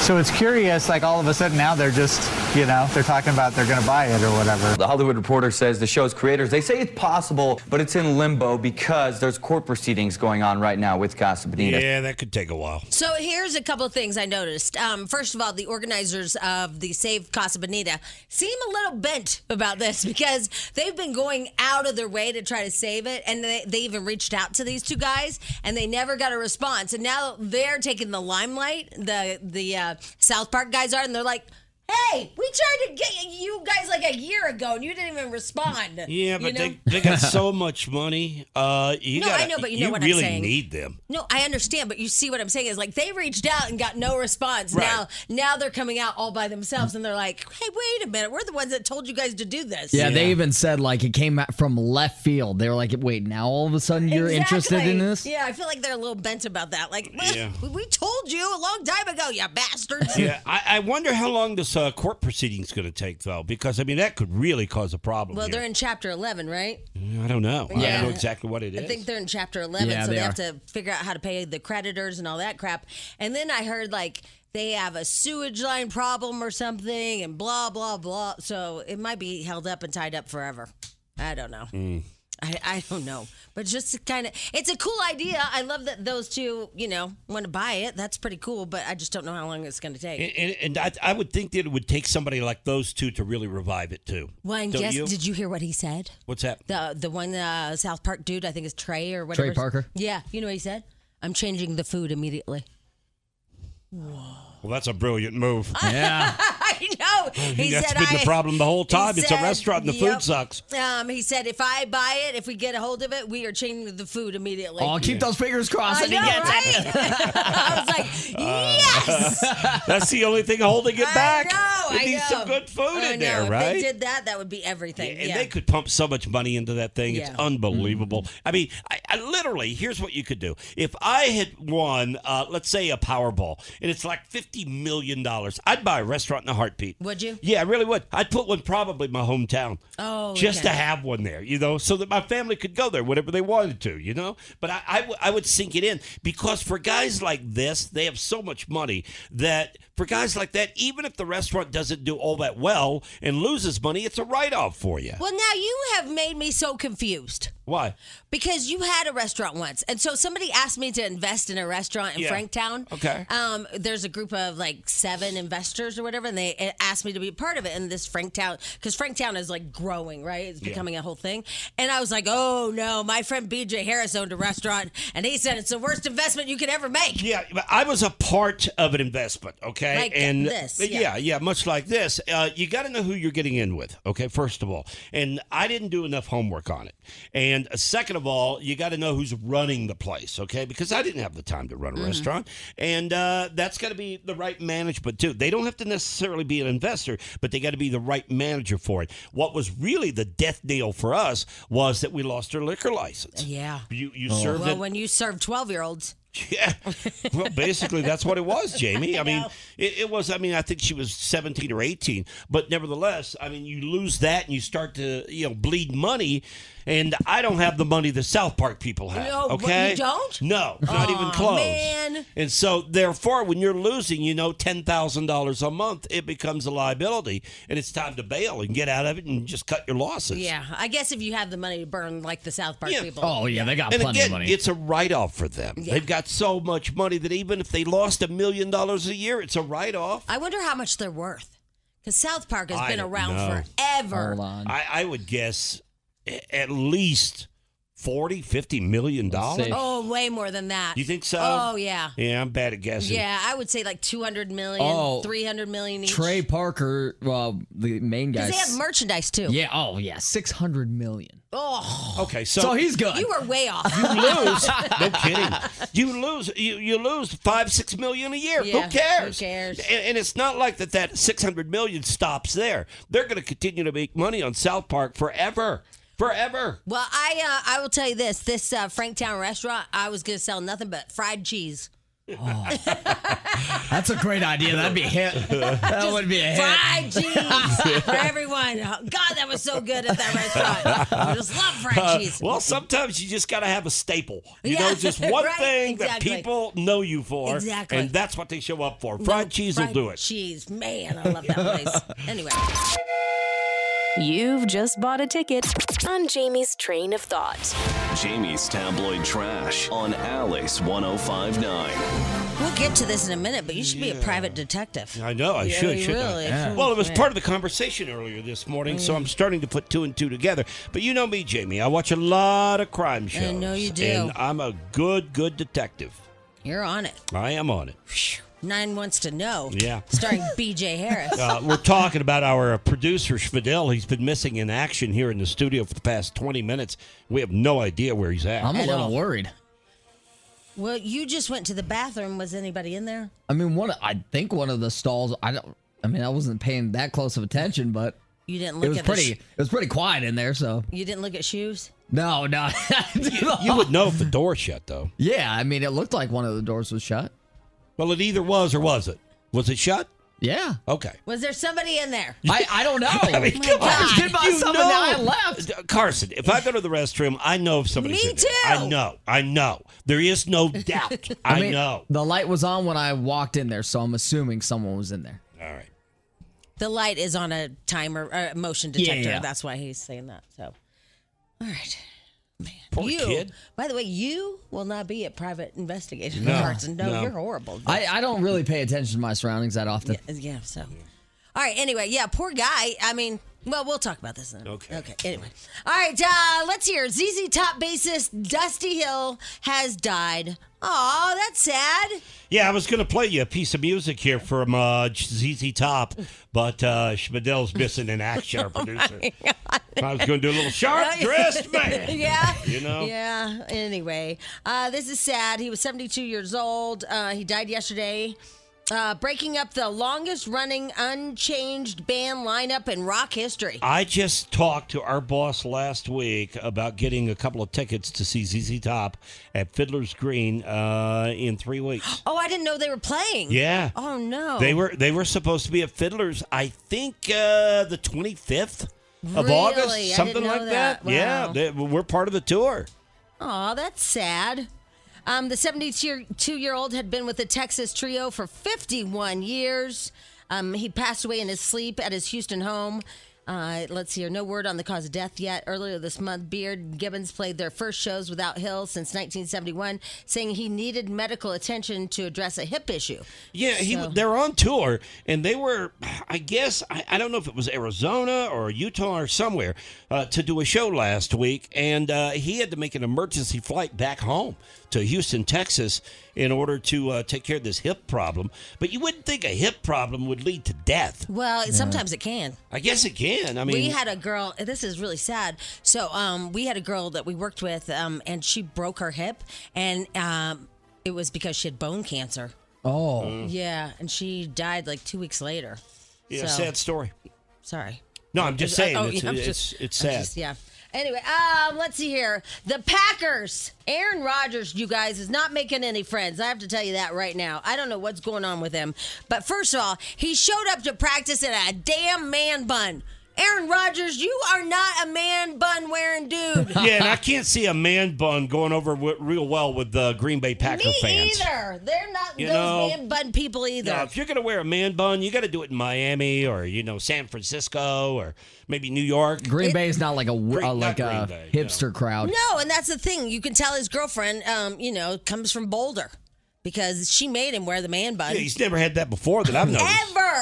So it's curious, like all of a sudden now they're just, they're talking about they're going to buy it or whatever. The Hollywood Reporter says the show's creators, they say it's possible, but it's in limbo because there's court proceedings going on right now with Casa Bonita. Yeah, that could take a while. So here's a couple of things I noticed. First of all, the organizers of the Save Casa Bonita seem a little bent about this because they've been going out of their way to try to save it, and they even reached out to these two guys, and they never got a response. And now they're taking the limelight, the South Park guys are, and they're like, hey, we tried to get you guys like a year ago, and you didn't even respond. Yeah, but they got so much money. I know, but you know what I'm really saying. need them. No, I understand, but you see what I'm saying is like they reached out and got no response. Right. Now they're coming out all by themselves, and they're like, hey, wait a minute, we're the ones that told you guys to do this. Yeah, they even said like it came from left field. They were like, wait, now all of a sudden you're interested in this? Yeah, I feel like they're a little bent about that. Like, Yeah. we told you a long time ago, you bastards. Yeah, I wonder how long this court proceeding's going to take, though, because, I mean, that could really cause a problem. Well, here. they're in Chapter 11, right? I don't know. I Yeah. don't know exactly what it is. I think they're in Chapter 11, Yeah, so they they have are. to figure out how to pay the creditors and all that crap. And then I heard, like, they have a sewage line problem or something and blah, blah, blah. So it might be held up and tied up forever. I don't know. I don't know. But just kind of, it's a cool idea. I love that those two, want to buy it. That's pretty cool, but I just don't know how long it's going to take. And I would think that it would take somebody like those two to really revive it, too. Well, and Don't guess, you? did you hear what he said? What's that? The one South Park dude, I think is Trey or whatever. Trey Parker? Yeah. You know what he said? I'm changing the food immediately. Well, that's a brilliant move. Yeah. I know. He That's said, been the problem the whole time. he It's a said- restaurant and the yep. food sucks. He said, if I buy it, if we get a hold of it, we are changing the food immediately. Oh, keep those fingers crossed I and he know, gets right? it. I was like, yes! That's the only thing holding it back. I It needs know. some good food I in know. there, If right? they did that would be everything. And Yeah. they could pump so much money into that thing. It's Yeah. unbelievable. I mean, I literally, here's what you could do. If I had won, let's say, a Powerball, and it's like $50 million, I'd buy a restaurant in a heartbeat. Would you? Yeah, I really would. I'd put one probably in my hometown. Oh, just okay. to have one there, so that my family could go there whenever they wanted to, But I would sink it in because for guys like this, they have so much money that for guys like that, even if the restaurant doesn't do all that well and loses money, it's a write-off for you. Well, now you have made me so confused. Why? Because you had a restaurant once. And so somebody asked me to invest in a restaurant in Yeah. Franktown. Okay. There's a group of like 7 investors or whatever, and they asked me to be a part of it in this Franktown, because Franktown is like growing, right? It's becoming a whole thing. And I was like, oh no, my friend BJ Harris owned a restaurant, and he said it's the worst investment you could ever make. Yeah, but I was a part of an investment, okay? Like this, yeah. Yeah, much like this. You got to know who you're getting in with, okay, first of all. And I didn't do enough homework on it. And second of all, you got to know who's running the place, okay? Because I didn't have the time to run a restaurant. And that's got to be the right management, too. They don't have to necessarily be an investor, but they got to be the right manager for it. What was really the death knell for us was that we lost our liquor license. Yeah. You served Well, it. when you serve 12-year-olds. Yeah. Well, basically, that's what it was, Jamie. I mean, it was, I think she was 17 or 18. But nevertheless, you lose that and you start to, bleed money. And I don't have the money the South Park people have. No, okay? you don't? No, not even close. Man. And so, therefore, when you're losing, $10,000 a month, it becomes a liability. And it's time to bail and get out of it and just cut your losses. Yeah, I guess if you have the money to burn like the South Park people. Oh, yeah, they got And plenty again, of money. it's a write-off for them. Yeah. They've got so much money that even if they lost $1 million a year, it's a write-off. I wonder how much they're worth. Because South Park has I been don't around know. forever. Hold on. I would guess at least $40-50 million. Let's see. Oh, way more than that. You think so? Oh, yeah. Yeah, I'm bad at guessing. Yeah, I would say like 200 million, Oh, 300 million each. Trey Parker, well, the main guy. Because they have merchandise too. Yeah, oh yeah, 600 million. Oh. Okay, So he's good. You were way off. You lose. No kidding. You lose $5-6 million a year. Yeah, Who cares? who cares? And it's not like that $600 million stops there. They're going to continue to make money on South Park forever. Forever. Well, I will tell you this. This Franktown restaurant, I was going to sell nothing but fried cheese. That's a great idea. That'd be a hit. That would be a hit. Fried cheese for everyone. God, that was so good at that restaurant. I just love fried cheese. Well, sometimes you just got to have a staple. You Yeah, know, just one right, thing exactly. that people know you for. Exactly. And that's what they show up for. Fried cheese will do it. Cheese. Man, I love that place. Anyway. You've just bought a ticket on Jamie's Train of Thought. Jamie's Tabloid Trash on Alice 105.9. We'll get to this in a minute, but you should be a private detective. I know, I should, shouldn't I? Really. Well, it was part of the conversation earlier this morning, so I'm starting to put two and two together. But you know me, Jamie. I watch a lot of crime shows. I know you do. And I'm a good detective. You're on it. I am on it. 9 Wants to Know. Yeah. Starring B.J. Harris. We're talking about our producer, Schmidl. He's been missing in action here in the studio for the past 20 minutes. We have no idea where he's at. I'm a little worried. Well, you just went to the bathroom. Was anybody in there? I mean, I think one of the stalls. I wasn't paying that close of attention, but You didn't look at it was pretty quiet in there. So You didn't look at shoes? no. You would know if the door's shut, though. Yeah, I mean, it looked like one of the doors was shut. Well, it either was or was it? Was it shut? Yeah. Okay. Was there somebody in there? I don't know. I mean, my come on. God. I just did my something and I left. Carson, if I go to the restroom, I know if somebody's Me in there. too. I know. There is no doubt. I mean, know. The light was on when I walked in there, so I'm assuming someone was in there. All right. The light is on a timer, motion detector. Yeah. That's why he's saying that. So, all right. Man. Poor you, kid. By the way, you will not be a private investigator, No, Carson. No, no. you're horrible. I don't really pay attention to my surroundings that often. Yeah, so. All right, anyway, yeah, poor guy. I mean, well, we'll talk about this in a minute. Okay, anyway. All right, let's hear. ZZ Top bassist Dusty Hill has died. Aw, that's sad. Yeah, I was going to play you a piece of music here from ZZ Top, but Schmidl's missing in action, our producer. I was going to do a little sharp-dressed man. Yeah. You know? Yeah, anyway. This is sad. He was 72 years old. He died yesterday. Breaking up the longest-running unchanged band lineup in rock history. I just talked to our boss last week about getting a couple of tickets to see ZZ Top at Fiddler's Green in 3 weeks. Oh, I didn't know they were playing. Yeah. Oh, no. They were supposed to be at Fiddler's, I think, the 25th of Really? August, I something didn't know like that. that. Yeah, Wow. we're part of the tour. Oh, that's sad. The 72-year-old had been with the Texas Trio for 51 years. He passed away in his sleep at his Houston home. Let's see here. No word on the cause of death yet. Earlier this month, Beard and Gibbons played their first shows without Hill since 1971, saying he needed medical attention to address a hip issue. Yeah, they're on tour, and they were, I guess, I don't know if it was Arizona or Utah or somewhere, to do a show last week, and he had to make an emergency flight back home to Houston, Texas, in order to take care of this hip problem. But you wouldn't think a hip problem would lead to death. Well, sometimes it can. I guess it can. I mean, we had a girl, this is really sad. So we had a girl that we worked with, and she broke her hip, and it was because she had bone cancer. Oh. Yeah, and she died like 2 weeks later. Yeah, So- sad story. Sorry. No, I'm just saying, I'm it's I'm sad. just- yeah. Anyway, let's see here. The Packers. Aaron Rodgers, you guys, is not making any friends. I have to tell you that right now. I don't know what's going on with him. But first of all, he showed up to practice in a damn man bun. Aaron Rodgers, you are not a man bun wearing dude. Yeah, and I can't see a man bun going over real well with the Green Bay Packer Me fans. either. They're not You those know, man bun people either. Now, if you're going to wear a man bun, you got to do it in Miami or, San Francisco or maybe New York. Green Bay is not like a not Green Bay, hipster crowd. No, and that's the thing. You can tell his girlfriend, comes from Boulder because she made him wear the man bun. Yeah, he's never had that before that I've noticed.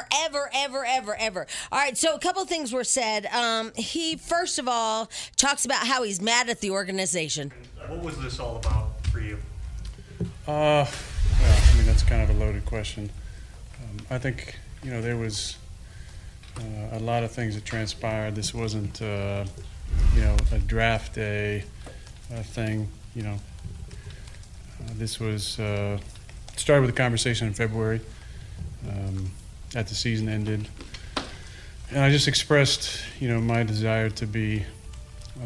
Ever. All right, so a couple of things were said. He, first of all, talks about how he's mad at the organization. What was this all about for you? Well, I mean, that's kind of a loaded question. I think, there was a lot of things that transpired. This wasn't, a draft day thing, This was, started with a conversation in February after the season ended. And I just expressed, my desire to be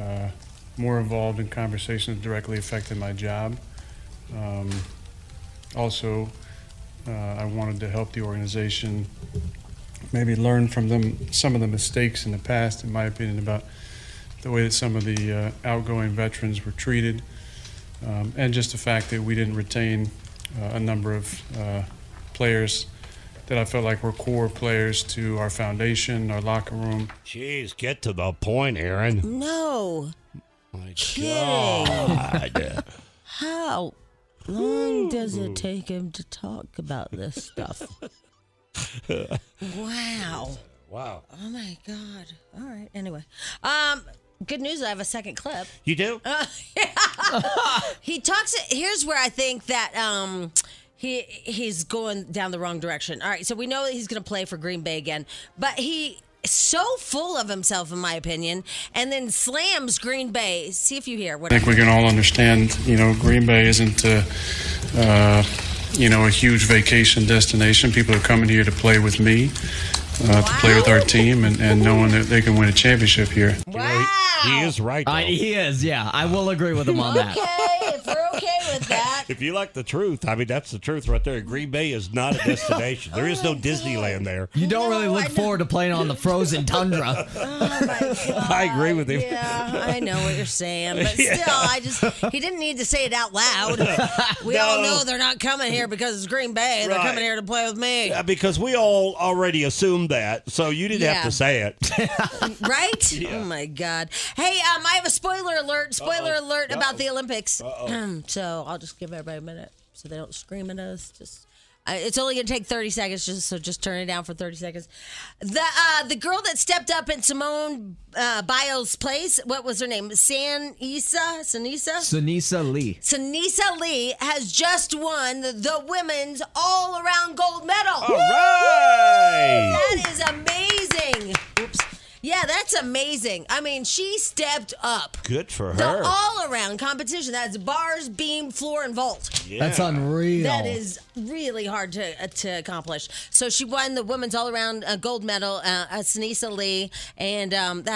more involved in conversations that directly affected my job. Also, I wanted to help the organization maybe learn from them some of the mistakes in the past, in my opinion, about the way that some of the outgoing veterans were treated, and just the fact that we didn't retain a number of players that I felt like were core players to our foundation, our locker room. Jeez, get to the point, Aaron. No. My Kidding. God. How long does it take him to talk about this stuff? Wow. Wow. Oh my God. All right. Anyway, good news. I have a second clip. You do? He talks. Here's where I think that he's going down the wrong direction. All right. So we know that he's going to play for Green Bay again, but he is so full of himself, in my opinion, and then slams Green Bay. See if you hear what I think we can all understand. Green Bay isn't a huge vacation destination. People are coming here to play with me, to play with our team, and knowing that they can win a championship here. Wow. He is right, though. He is, yeah. I will agree with him on that. Okay, if we're okay with that. If you like the truth, I mean, that's the truth right there. Green Bay is not a destination. There is no Disneyland there. You don't really look forward to playing on the frozen tundra. Oh, my God. I agree with him. Yeah, I know what you're saying. But still, he didn't need to say it out loud. We all know they're not coming here because it's Green Bay. They're coming here to play with me. Yeah, because we all already assumed that, so you didn't have to say it. Right? Yeah. Oh, my God. Hey, I have a spoiler alert. Spoiler alert about the Olympics. So I'll just give everybody a minute so they don't scream at us. Just it's only going to take 30 seconds, so just turn it down for 30 seconds. The girl that stepped up in Simone Biles' place, what was her name? Sanisa Lee. Sanisa Lee has just won the women's all-around gold medal. All right. That is amazing. Oops. Yeah, that's amazing. I mean, she stepped up. Good for her. The all-around competition. That's bars, beam, floor, and vault. Yeah. That's unreal. That is really hard to accomplish. So she won the women's all-around gold medal, Sanisa Lee, and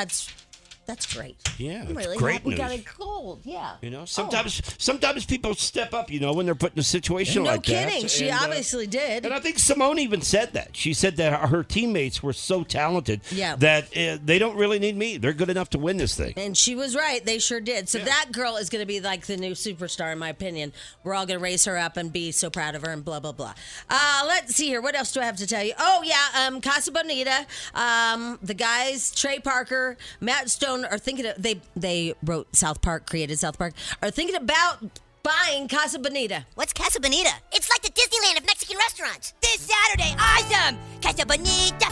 that's great. Yeah, I'm really great happy we news. got it gold. Yeah. Sometimes people step up, when they're put in a situation like that. No kidding. She obviously did. And I think Simone even said that. She said that her teammates were so talented that they don't really need me. They're good enough to win this thing. And she was right. They sure did. So that girl is going to be like the new superstar, in my opinion. We're all going to raise her up and be so proud of her and blah, blah, blah. Let's see here. What else do I have to tell you? Oh, yeah. Casa Bonita. The guys, Trey Parker, Matt Stone, are thinking of, they wrote South Park, created South Park, are thinking about buying Casa Bonita. What's Casa Bonita? It's like the Disneyland of Mexican restaurants. This Saturday, awesome! Casa Bonita,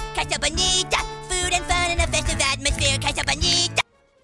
food and fun in a festive atmosphere. Casa Bonita.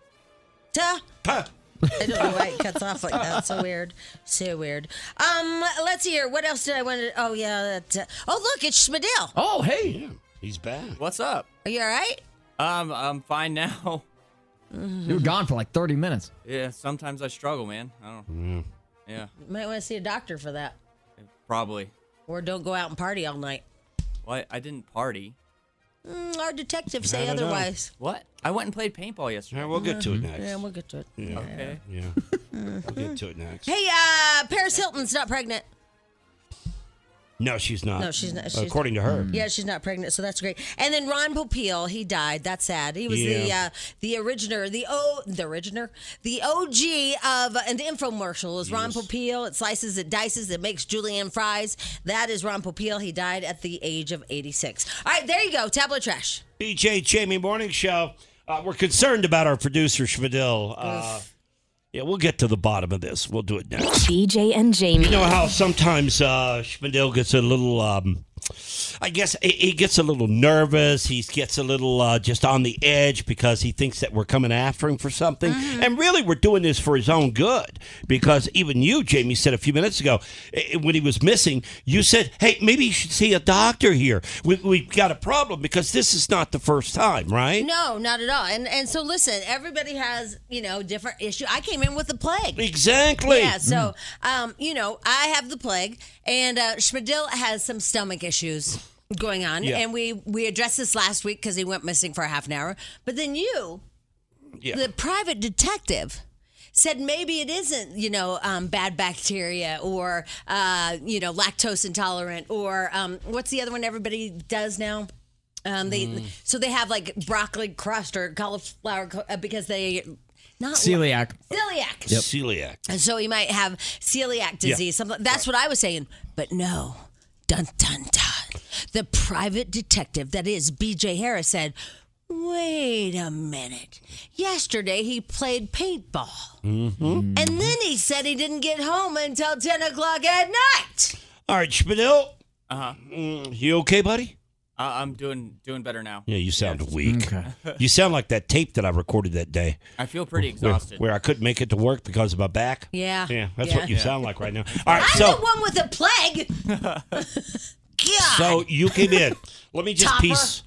I don't know why it cuts off like that. So weird. So weird. Let's see here. What else did I want to... Oh, yeah. Look, it's Schmidl. Oh, hey. Yeah, he's back. What's up? Are you all right? I'm fine now. You were gone for like 30 minutes. Yeah, sometimes I struggle, man. I don't. Yeah. You might want to see a doctor for that. Probably. Or don't go out and party all night. Well, I didn't party. Our detectives say otherwise. What? I went and played paintball yesterday. Yeah, we'll get to it next. Yeah, we'll get to it. Yeah. Okay. Yeah. We'll get to it next. Hey, Paris Hilton's not pregnant. No, she's not. No, she's not. According to her. Yeah, she's not pregnant, so that's great. And then Ron Popeil, he died. That's sad. He was the originator, the OG of an infomercial. Is Ron Popeil. It slices, it dices, it makes julienne fries. That is Ron Popeil. He died at the age of 86. All right, there you go. Tabloid trash. BJ Jamie Morning Show. We're concerned about our producer, Schmidl. Yeah, we'll get to the bottom of this. We'll do it next. BJ and Jamie. You know how sometimes Schmidl gets a little, I guess he gets a little nervous. He gets a little just on the edge because he thinks that we're coming after him for something. Mm-hmm. And really, we're doing this for his own good. Because even you, Jamie, said a few minutes ago, when he was missing, you said, hey, maybe you should see a doctor here. We've got a problem because this is not the first time, right? No, not at all. And so listen, everybody has, different issue. I came in with the plague. Exactly. Yeah, so, I have the plague, and Schmidl has some stomach issues going on. Yeah. And we addressed this last week because he went missing for a half an hour. But then you, the private detective, said maybe it isn't, bad bacteria or, lactose intolerant or what's the other one everybody does now? So they have like broccoli crust or cauliflower because they celiac. Celiac. Yep. Celiac. And so he might have celiac disease. Something. That's what I was saying. But no. Dun, dun, dun. The private detective, that is BJ Harris, said, wait a minute. Yesterday he played paintball. Mm-hmm. And then he said he didn't get home until 10 o'clock at night. All right, Spadil. Uh-huh. You okay, buddy? I'm doing better now. Yeah, you sound weak. Okay. You sound like that tape that I recorded that day. I feel pretty exhausted. Where I couldn't make it to work because of my back. Yeah. Yeah, that's what you sound like right now. All right, I'm so the one with the plague. God. So you came in. Let me just piece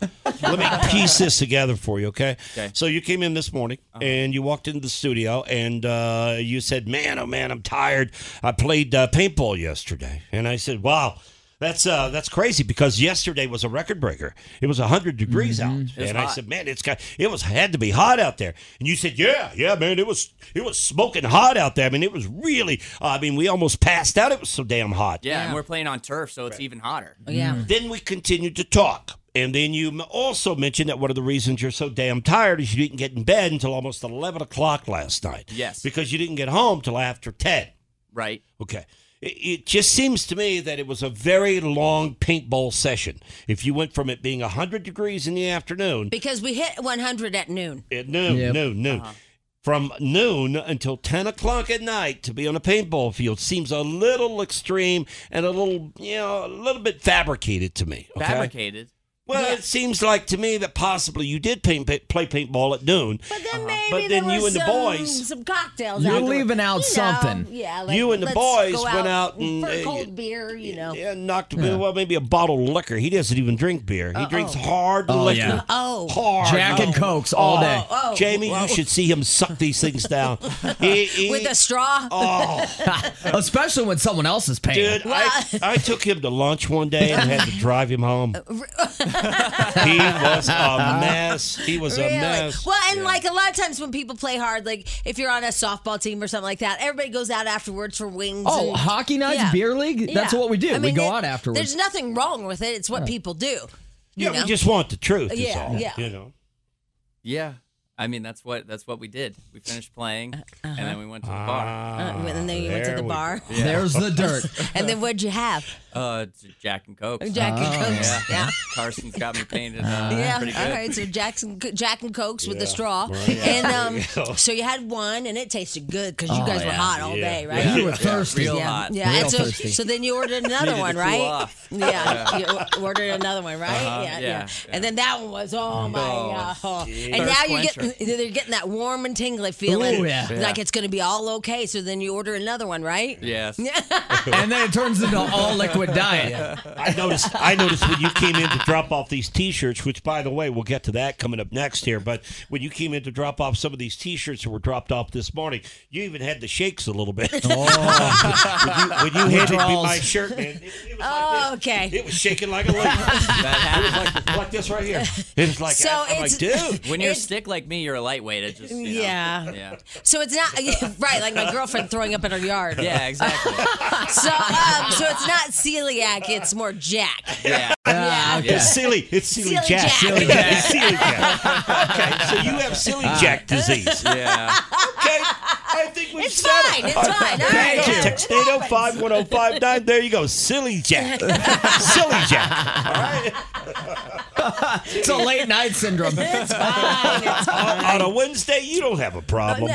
this together for you, okay? So you came in this morning and you walked into the studio and you said, "Man, oh man, I'm tired. I played paintball yesterday." And I said, "Wow. That's crazy because yesterday was a record breaker. It was 100 degrees out, and I said, "Man, had to be hot out there." And you said, "Yeah, man, it was smoking hot out there. I mean, it was really. We almost passed out. It was so damn hot." Yeah, and we're playing on turf, so it's even hotter. Yeah. Then we continued to talk. And then you also mentioned that one of the reasons you're so damn tired is you didn't get in bed until almost 11 o'clock last night. Yes. Because you didn't get home till after 10. Right. Okay. It just seems to me that it was a very long paintball session. If you went from it being 100 degrees in the afternoon. Because we hit 100 at noon. At noon. From noon until 10 o'clock at night to be on a paintball field seems a little extreme and a little bit fabricated to me. Okay? Fabricated? Well, it seems like to me that possibly you did play paintball at noon. But then maybe there you was and the boys. Some cocktails. You're leaving out something. Yeah, you and the boys went out and for a cold beer, Yeah, maybe a bottle of liquor. He doesn't even drink beer. He drinks hard liquor. Yeah. Hard. Jack and Cokes all day. Jamie, you should see him suck these things down. With a straw? Especially when someone else is paying. Dude, I took him to lunch one day and had to drive him home. He was a mess. He was a mess. Well, and like a lot of times when people play hard, like if you're on a softball team or something like that, everybody goes out afterwards for wings. Oh, hockey nights, beer league? That's what we do. We go out afterwards. There's nothing wrong with it. It's what people do. We just want the truth. Is all, Yeah. Yeah. I mean, that's what we did. We finished playing, and then we went to the bar. And then you went to the bar. Yeah. There's the dirt. And then what'd you have? Jack and Coke. Jack and Cokes. Yeah. Carson's got me painted. Pretty good. All right. So Jack and Cokes with the straw, and so you had one, and it tasted good because you guys were hot all day, right? You were thirsty. Real hot. Yeah. Real And thirsty. so then you ordered another one, right? Cool off. Yeah. You ordered another one, right? Yeah. And then that one was my god. And Thirst now quencher. they're getting that warm and tingly feeling, Ooh, yeah. like it's going to be all okay. So then you order another one, right? Yes. And then it turns into all liquid diet. I noticed when you came in to drop off these T-shirts, which, by the way, we'll get to that coming up next here, but when you came in to drop off some of these T-shirts that were dropped off this morning, you even had the shakes a little bit. When you handed me my shirt, man, it was like this. Okay. It was shaking like a leaf. It was like this right here. It was like, So I'm like, dude. When you're a stick like me, you're a lightweight. It just Yeah. So it's not right, like my girlfriend throwing up in her yard. Yeah, exactly. So it's not celiac, it's more Jack. Yeah. It's celiac Jack. Silly It's celiac Jack. Okay, so you have celiac disease. Yeah. Okay, I think we've It's said fine. it. It's fine. All Thank right. you. Text 805-1059. There you go. Silly Jack. Silly Jack. All right. It's a late night syndrome. It's fine. It's fine. On a Wednesday, you don't have a problem.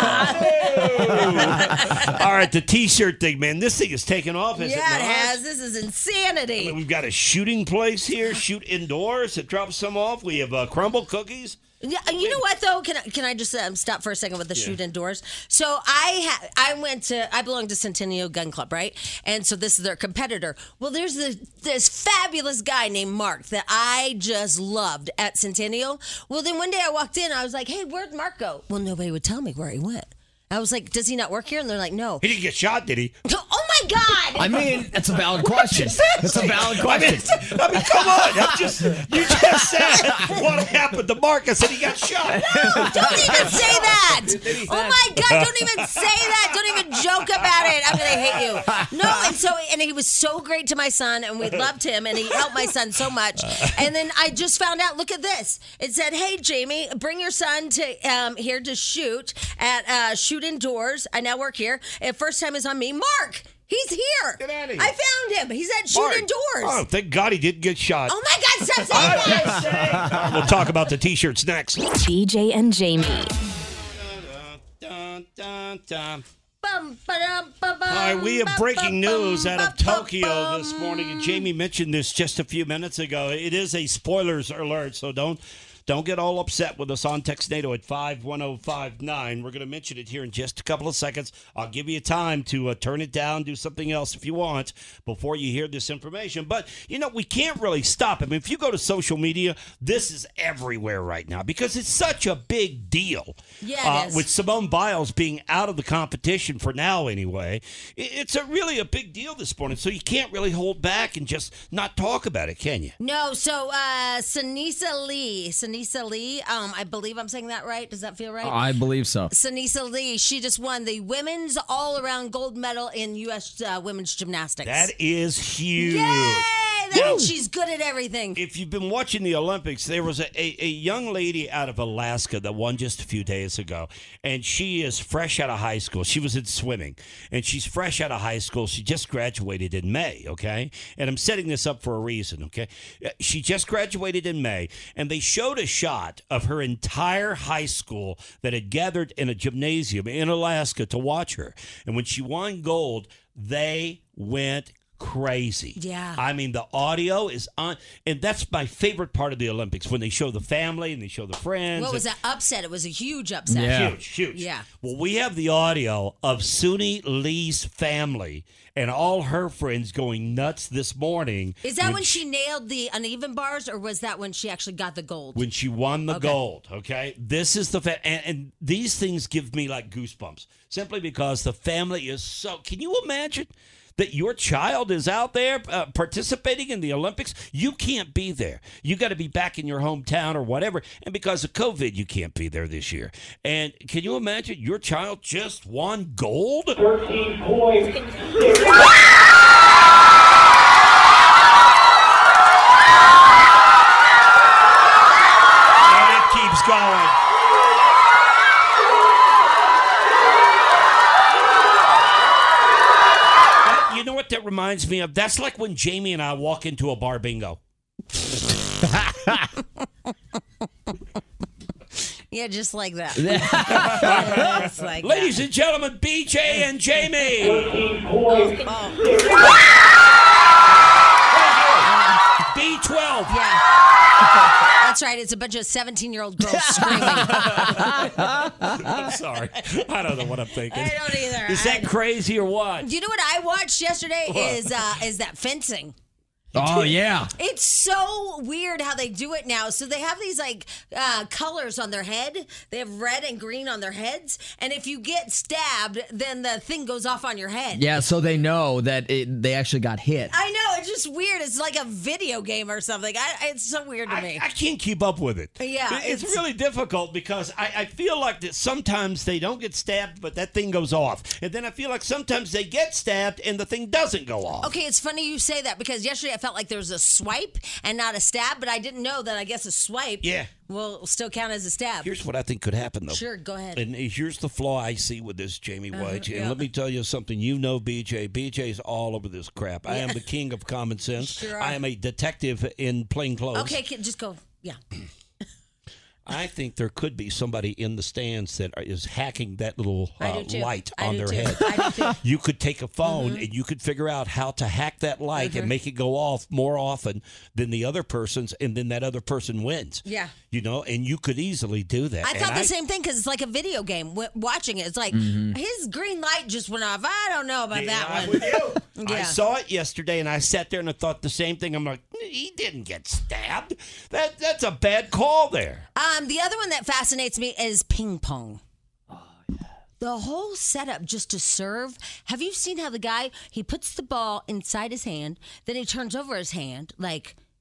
All right, the T-shirt thing, man. This thing is taking off, is it not? Yeah, it has. This is insanity. We've got a shooting place here. Shoot indoors. It drops some off. We have crumble cookies. Yeah, you know what though? Can I just stop for a second with the shoot indoors? So I belong to Centennial Gun Club, right? And so this is their competitor. Well, there's this fabulous guy named Mark that I just loved at Centennial. Well, then one day I walked in, I was like, "Hey, where'd Mark go?" Well, nobody would tell me where he went. I was like, "Does he not work here?" And they're like, "No." He didn't get shot, did he? Oh my God! I mean, it's a valid question. It's a valid question. I mean, come on. You just said what happened to Mark. I said he got shot. No, don't even say that. Oh my God, don't even say that. Don't even joke about it. I'm going to hate you. No, and he was so great to my son, and we loved him, and he helped my son so much. And then I just found out, look at this. It said, hey, Jamie, bring your son to here to shoot at Shoot Indoors. I now work here. First time is on me. Mark! He's here. Get out of here. I found him. He's at Shoot Mark. Indoors. Oh, thank God he didn't get shot. Oh my God, stop saying that. We'll talk about the T-shirts next. BJ and Jamie. All right, we have breaking news out of Tokyo this morning, and Jamie mentioned this just a few minutes ago. It is a spoilers alert, so don't get all upset with us on Textnado at 51059. We're going to mention it here in just a couple of seconds. I'll give you time to turn it down, do something else if you want before you hear this information. But, we can't really stop it. I mean, if you go to social media, this is everywhere right now because it's such a big deal. Yeah, it is. With Simone Biles being out of the competition for now anyway, it's really a big deal this morning. So you can't really hold back and just not talk about it, can you? No, so Sanisa Lee, I believe I'm saying that right. Does that feel right? I believe so. Sanisa Lee, she just won the women's all-around gold medal in U.S. Women's gymnastics. That is huge. Yay! That means she's good at everything. If you've been watching the Olympics, there was a young lady out of Alaska that won just a few days ago, and she is fresh out of high school. She was in swimming, and she's fresh out of high school. She just graduated in May, okay? And I'm setting this up for a reason, okay? She just graduated in May, and they showed a shot of her entire high school that had gathered in a gymnasium in Alaska to watch her. And when she won gold, they went crazy. Yeah. I mean, the audio is on, and that's my favorite part of the Olympics, when they show the family and they show the friends. What was that upset? It was a huge upset. Huge. Yeah. Well, we have the audio of Suni Lee's family and all her friends going nuts this morning. Is that when she nailed the uneven bars, or was that when she actually got the gold? When she won the gold, okay? This is the and these things give me like goosebumps, simply because the family is so, can you imagine that your child is out there participating in the Olympics? You can't be there. You got to be back in your hometown or whatever. And because of COVID, you can't be there this year. And can you imagine your child just won gold? 13 points. And it keeps going. You know what that reminds me of? That's like when Jamie and I walk into a bar bingo. Yeah, just like that. Just like Ladies and gentlemen, BJ and Jamie. B12. Yeah. That's right. It's a bunch of 17-year-old girls screaming. I'm sorry. I don't know what I'm thinking. I don't either. Is that crazy or what? You know what I watched yesterday is that fencing. Oh, yeah. It's so weird how they do it now. So they have these like colors on their head. They have red and green on their heads. And if you get stabbed, then the thing goes off on your head. Yeah, so they know that they actually got hit. I know. It's just weird. It's like a video game or something. It's so weird to me. I can't keep up with it. Yeah. It's really difficult because I feel like that sometimes they don't get stabbed, but that thing goes off. And then I feel like sometimes they get stabbed and the thing doesn't go off. Okay, it's funny you say that because yesterday I felt like there was a swipe and not a stab, but I didn't know that I guess a swipe will still count as a stab. Here's what I think could happen, though. Sure, go ahead. And here's the flaw I see with this, Jamie White. And yeah. let me tell you something. You know BJ. BJ's all over this crap. I am the king of common sense. Sure I am a detective in plain clothes. Okay, just go. Yeah. I think there could be somebody in the stands that is hacking that little light on their head. I do too. You could take a phone and you could figure out how to hack that light and make it go off more often than the other person's, and then that other person wins. Yeah. You know, and you could easily do that. I thought the same thing because it's like a video game. Watching it, it's like his green light just went off. I don't know about that one. I'm with you. Yeah. I saw it yesterday, and I sat there and I thought the same thing. I'm like, he didn't get stabbed. That's a bad call there. The other one that fascinates me is ping pong. Oh, yeah. The whole setup just to serve. Have you seen how the guy, he puts the ball inside his hand, then he turns over his hand, like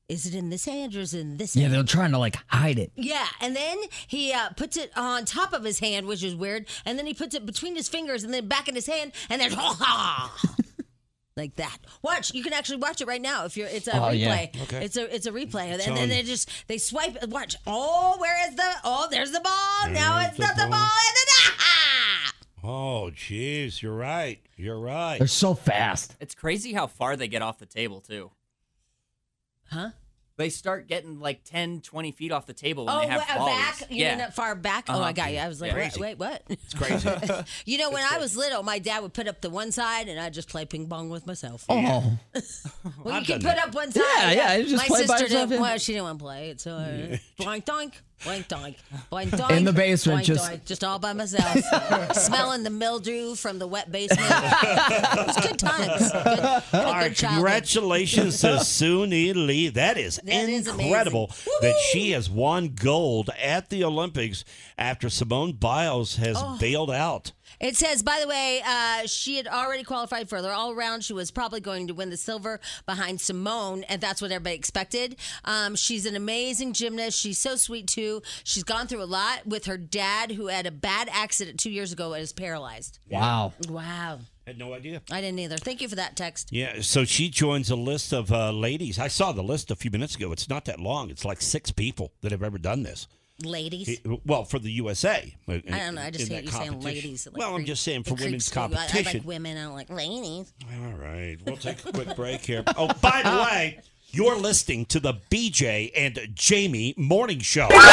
is it in this hand or is it in this Yeah, hand? they're trying to like hide it. Yeah, and then he puts it on top of his hand, which is weird, and then he puts it between his fingers and then back in his hand, and then like that. Watch, you can actually watch it right now if you're. It's a replay. Yeah. Okay. It's a replay, and then they swipe. Watch. Oh, where is the? Oh, there's the ball. Now it's not the ball, and then Oh, jeez, you're right. You're right. They're so fast. It's crazy how far they get off the table, too. Huh? They start getting like 10, 20 feet off the table when Oh, they have volleys. back? You mean that far back? Oh, I got you. I was like, Crazy. wait, what? It's crazy. You know, when I was little, my dad would put up the one side, and I'd just play ping pong with myself. Oh. Well, I've you can done put that. up one side. Yeah, you just my play by sister yourself, didn't. yeah. Well, she didn't want to play it, so boink doink, boink doink, boink doink. In the basement, boink, just- doink, all by myself, smelling the mildew from the wet basement. It was good times. All right, congratulations to Suni Lee. That is incredible that she has won gold at the Olympics after Simone Biles has bailed out. It says, by the way, she had already qualified for the all-around. She was probably going to win the silver behind Simone, and that's what everybody expected. She's an amazing gymnast. She's so sweet, too. She's gone through a lot with her dad, who had a bad accident 2 years ago and is paralyzed. Wow. Wow. Had no idea. I didn't either. Thank you for that text. Yeah, so she joins a list of ladies. I saw the list a few minutes ago. It's not that long. It's like 6 people that have ever done this. Ladies? Well, for the USA. I don't know. I just hate you saying ladies. Like, well, I'm just saying for women's I competition. like women. I don't like ladies. All right. We'll take a quick break here. Oh, by the way, you're listening to the BJ and Jamie Morning Show. Thank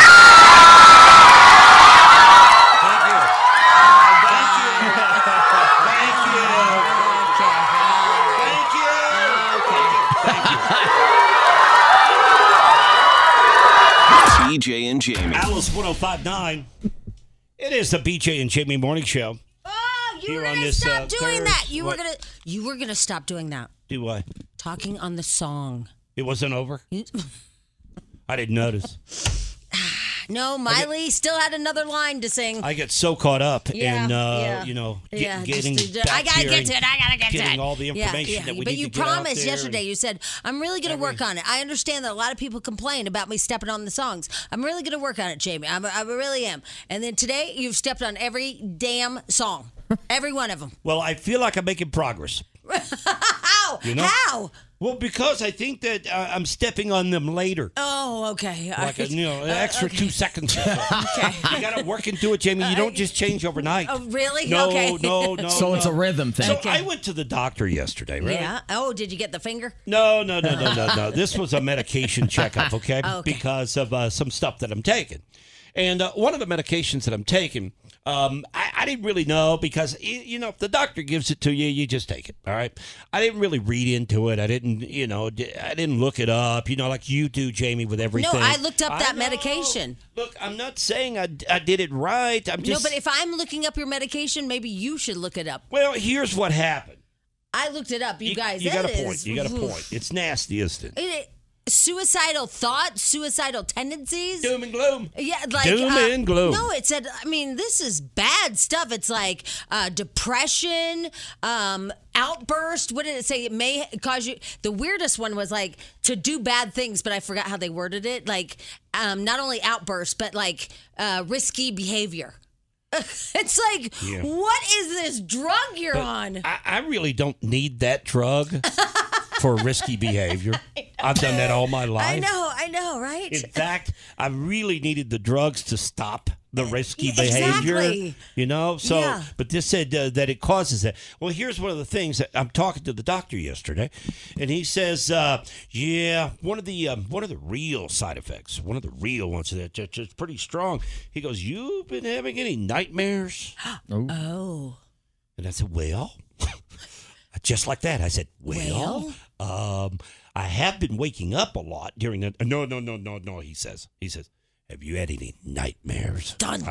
you. BJ and Jamie. Alice 105.9. It is the BJ and Jamie Morning Show. Oh, you were Here on gonna this, stop doing that. You what? were gonna stop doing that. Do what? Talking on the song. It wasn't over? I didn't notice. No, Miley still had another line to sing. I get so caught up in, yeah. getting I gotta get to it. I gotta get to it. getting all the information that we but need you to get out promised there yesterday. and- You said I'm really gonna work on it. I understand that a lot of people complain about me stepping on the songs. I'm really gonna work on it, Jamie. I really am. And then today you've stepped on every damn song, every one of them. Well, I feel like I'm making progress. How? You know? How? Well, because I think that I'm stepping on them later. Oh, okay. All Like right. an extra okay. 2 seconds. Or so. Okay. You got to work into it, Jamie. You don't just change overnight. Oh, really? No, Okay. no. So it's a rhythm thing. So I went to the doctor yesterday, right? Yeah. Oh, did you get the finger? No. This was a medication checkup, okay? Oh, okay. Because of some stuff that I'm taking. And one of the medications that I'm taking, I didn't really know because, if the doctor gives it to you, you just take it, all right? I didn't really read into it. I didn't look it up, like you do, Jamie, with everything. No, I looked up that medication. Look, I'm not saying I did it right. I'm just... No, but if I'm looking up your medication, maybe you should look it up. Well, here's what happened. I looked it up, you guys. You got that a point. is- You got a point. It's nasty, isn't it? Suicidal thoughts, suicidal tendencies. Doom and gloom. Yeah, like Doom and gloom. No, it said. I mean, this is bad stuff. It's like depression, outburst. What did it say? It may cause you. The weirdest one was like to do bad things, but I forgot how they worded it. Like not only outburst, but like risky behavior. It's like, what is this drug you're on? I really don't need that drug for risky behavior. I've done that all my life. I know, right? In fact, I really needed the drugs to stop the risky Exactly. behavior. So, Yeah. but this said that it causes that. Well, here's one of the things that I'm talking to the doctor yesterday, and he says, one of the real side effects, one of the real ones that just pretty strong. He goes, "You've been having any nightmares?" Oh. And I said, "Well." Just like that. I said, well, I have been waking up a lot during the... No, he says, have you had any nightmares? Dun.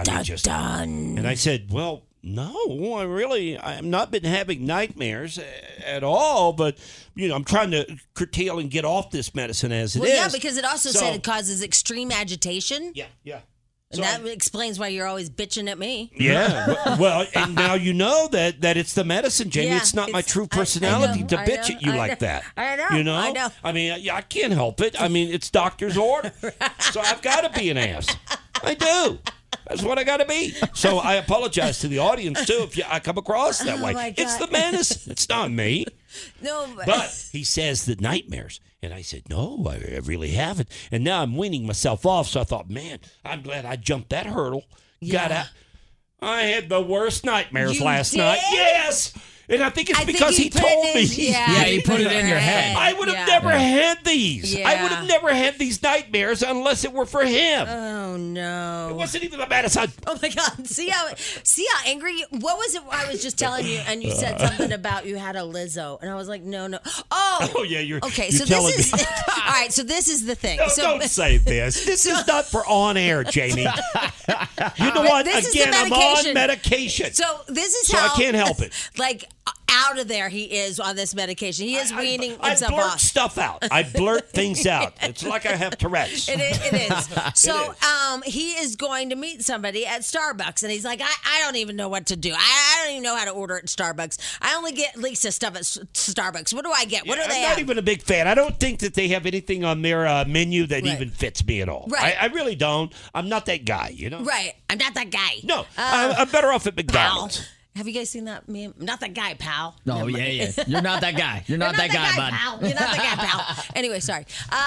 And I said, well, no, I've not been having nightmares at all, but, I'm trying to curtail and get off this medicine as it is. Yeah, because it also said it causes extreme agitation. Yeah. And that explains why you're always bitching at me. Yeah. Well, and now you know that it's the medicine, Jamie. Yeah, it's not my true personality to bitch at you like that. I know. You know? I know. I mean, I can't help it. I mean, it's doctor's order. So I've got to be an ass. I do. That's what I got to be. So I apologize to the audience, too, if I come across that way. my It's God. the medicine. It's not me. No, But he says the nightmares. And I said, no, I really haven't. And now I'm weaning myself off. So I thought, man, I'm glad I jumped that hurdle. Got out. I had the worst nightmares You last did? night. Yes. And I think it's because he told me. Yeah, he put it in your head. I would have never had these. I would have never had these nightmares unless it were for him. Oh no! It wasn't even the medicine. Oh my God! See how angry? What was it? I was just telling you, and you said something about you had a Lizzo, and I was like, no. Oh yeah, you're okay. You're So telling this is me. all right. So this is the thing. No, so, don't say this. This is not for on air, Jamie. You know what? This is the Again, I'm on medication. medication. So this is So how I can't help it. Like out of there, he is on this medication. He is weaning I himself blurt off. stuff out. I blurt things out. It's like I have Tourette's. It is. So he is going to meet somebody at Starbucks, and he's like, I don't even know what to do. I don't even know how to order at Starbucks. I only get Lisa stuff at Starbucks. What do I get? What do they I'm have? not even a big fan. I don't think that they have anything on their menu that even fits me at all. Right. I really don't. I'm not that guy, you know? Right. I'm not that guy. No, I'm better off at McDonald's. Pal. Have you guys seen that meme? I'm not that guy, pal. No, Never mind. yeah. You're not that guy. You're not that guy, bud. Pal. You're not that guy, pal. Anyway, sorry.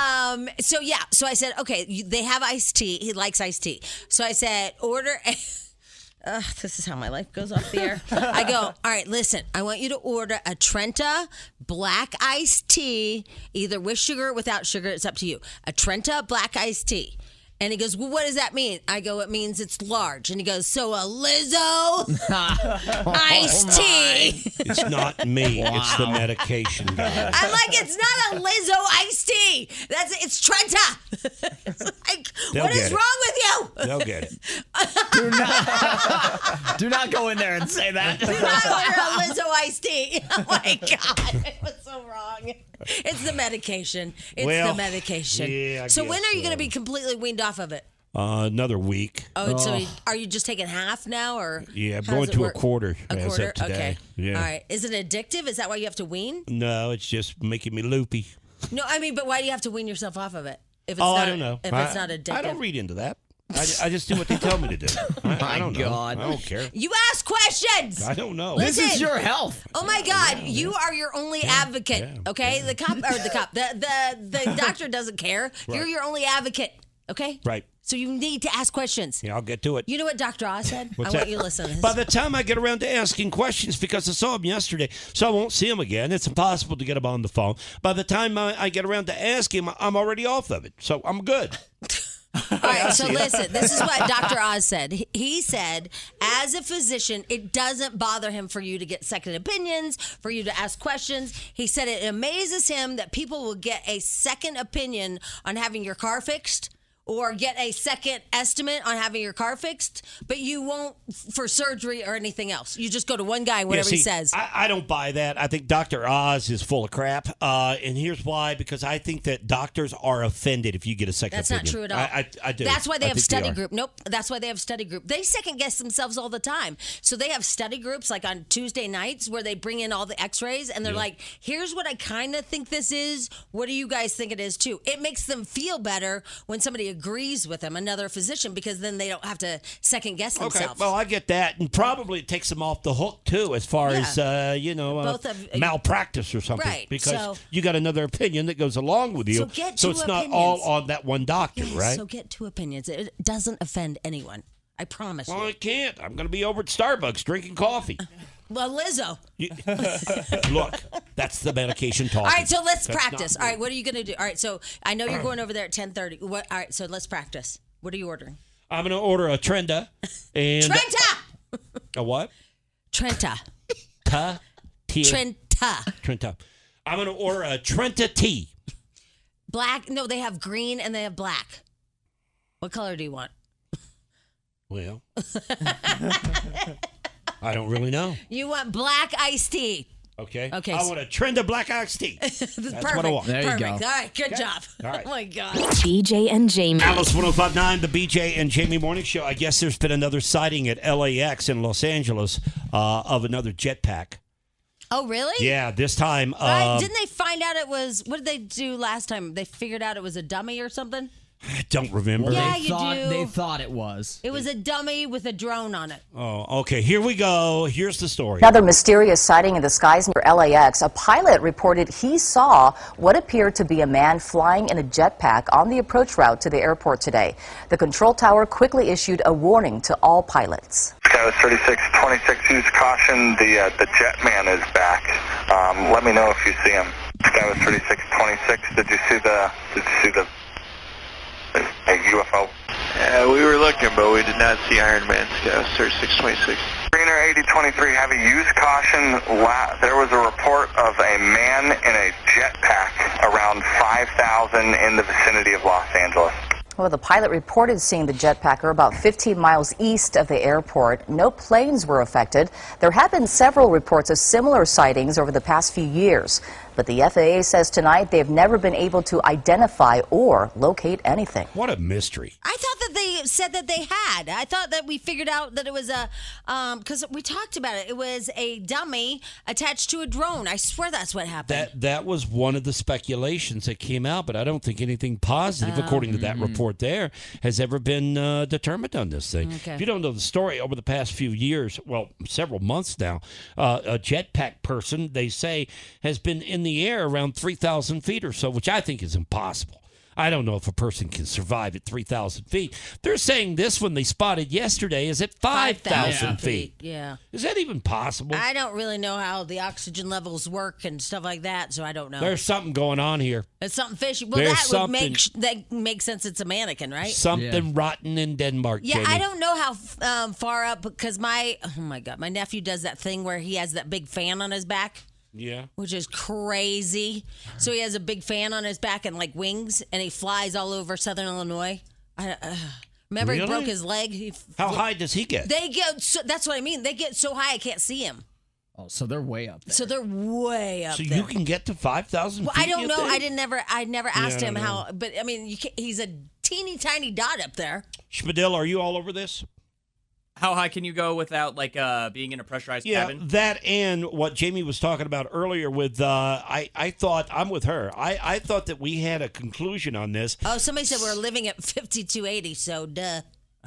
So I said, okay, they have iced tea. He likes iced tea. So I said, order. This is how my life goes off the air. I go, all right, listen, I want you to order a Trenta black iced tea, either with sugar or without sugar. It's up to you. A Trenta black iced tea. And he goes, well, what does that mean? I go, it means it's large. And he goes, so a Lizzo iced tea. It's not me. It's the medication guy. I'm like, it's not a Lizzo iced tea. It's Trenta. It's like, They'll what is get it. wrong with you? They'll get it. Do not go in there and say that. Do not order a Lizzo iced tea. Oh my God, it was so wrong. It's the medication. It's the medication. yeah, I so guess when are you going so. to be completely weaned off of it? Another week. Oh, so are you just taking half now, or Yeah, I'm how going does it to work? a quarter A as quarter? of today. Okay. Yeah. All right. Is it addictive? Is that why you have to wean? No, it's just making me loopy. No, I mean, but why do you have to wean yourself off of it? If it's Oh, not, I don't know. If it's not addictive. I don't read into that. I just do what they tell me to do. I don't know. I don't care. You ask questions. I don't know. This is Listen. your health. Oh my God! You are your only advocate. Okay, the cop or the cop, the doctor doesn't care. You're Right. your only advocate. Okay. Right. So you need to ask questions. Yeah, I'll get to it. You know what Dr. Oz said? What's I that? want you to listen to this. By the time I get around to asking questions, because I saw him yesterday, so I won't see him again. It's impossible to get him on the phone. By the time I get around to ask him, I'm already off of it. So I'm good. All right, so listen, this is what Dr. Oz said. He said, as a physician, it doesn't bother him for you to get second opinions, for you to ask questions. He said it amazes him that people will get a second opinion on having your car fixed or get a second estimate on having your car fixed, but you won't for surgery or anything else. You just go to one guy, whatever he says. I don't buy that. I think Dr. Oz is full of crap. And here's why, because I think that doctors are offended if you get a second That's opinion. not true at all. I do. That's why they I have think study are. group. Nope. That's why they have study group. They second guess themselves all the time. So they have study groups like on Tuesday nights where they bring in all the x-rays and they're like, here's what I kind of think this is. What do you guys think it is too? It makes them feel better when somebody agrees with them, another physician, because then they don't have to second guess Okay, themselves. well, I get that, and probably it takes them off the hook too, as far as Both of- malpractice or something, Right, because so- you got another opinion that goes along with you. So get so two it's not opinions. all on that one doctor, Yes, right? So get two opinions. It doesn't offend anyone. I promise Well, you. I can't. I'm going to be over at Starbucks drinking coffee. Well, Lizzo. Look, that's the medication talking. All right, so let's That's practice. not All me. right, what are you going to do? All right, so I know you're going over there at 10:30. What? All right, so let's practice. What are you ordering? I'm going to order a Trenta. And Trenta! A what? Trenta. Trenta. Trenta. I'm going to order a Trenta tea. Black? No, they have green and they have black. What color do you want? Well, I don't really know. You want black iced tea. Okay. Okay. I want a trend of black iced tea. That's Perfect. what I want. There you Perfect. go. All right. Good job. All right. Oh my God. BJ and Jamie. Alice 105.9, the BJ and Jamie Morning Show. I guess there's been another sighting at LAX in Los Angeles of another jetpack. Oh, really? Yeah, this time. Right? Didn't they find out it was, what did they do last time? They figured out it was a dummy or something? I don't remember. Yeah, you do. They thought it was. It was a dummy with a drone on it. Oh, okay. Here we go. Here's the story. Another mysterious sighting in the skies near LAX. A pilot reported he saw what appeared to be a man flying in a jetpack on the approach route to the airport today. The control tower quickly issued a warning to all pilots. Skywest 3626, use caution. The jet man is back. Let me know if you see him. Skywest 3626, did you see the UFO? Yeah, we were looking, but we did not see Iron Man. Skywest 3626. Greener 8023, have you used caution? There was a report of a man in a jetpack around 5,000 in the vicinity of Los Angeles. Well, the pilot reported seeing the jetpacker about 15 miles east of the airport. No planes were affected. There have been several reports of similar sightings over the past few years. But the FAA says tonight they've never been able to identify or locate anything. What a mystery. I thought that they said that they had. I thought that we figured out that it was a, because we talked about it. It was a dummy attached to a drone. I swear that's what happened. That was one of the speculations that came out, but I don't think anything positive, according to that report there, has ever been determined on this thing. Okay. If you don't know the story, over the past few years, well, several months now, a jetpack person, they say, has been in the air around 3,000 feet or so, which I think is impossible. I don't know if a person can survive at 3,000 feet. They're saying this one they spotted yesterday is at 5,000 feet. Yeah. Is that even possible? I don't really know how the oxygen levels work and stuff like that, so I don't know. There's something going on here. It's something fishy. Well, There's that would make sense. It's a mannequin, right? Something rotten in Denmark, Yeah, Jamie. I don't know how far up, because my nephew does that thing where he has that big fan on his back. Yeah. Which is crazy. So he has a big fan on his back and like wings, and he flies all over Southern Illinois. Remember, Really? he broke his leg. How high does he get? They get. That's what I mean. They get so high I can't see him. Oh, so they're way up there. So they're way up So there. you can get to 5,000 Well, feet? I don't you know. think? I never asked I him don't how. But I mean, he's a teeny tiny dot up there. Schmidl, are you all over this? How high can you go without being in a pressurized Yeah, cabin? that and what Jamie was talking about earlier with, I thought, I'm with her. I thought that we had a conclusion on this. Oh, somebody said we're living at 5280, so duh.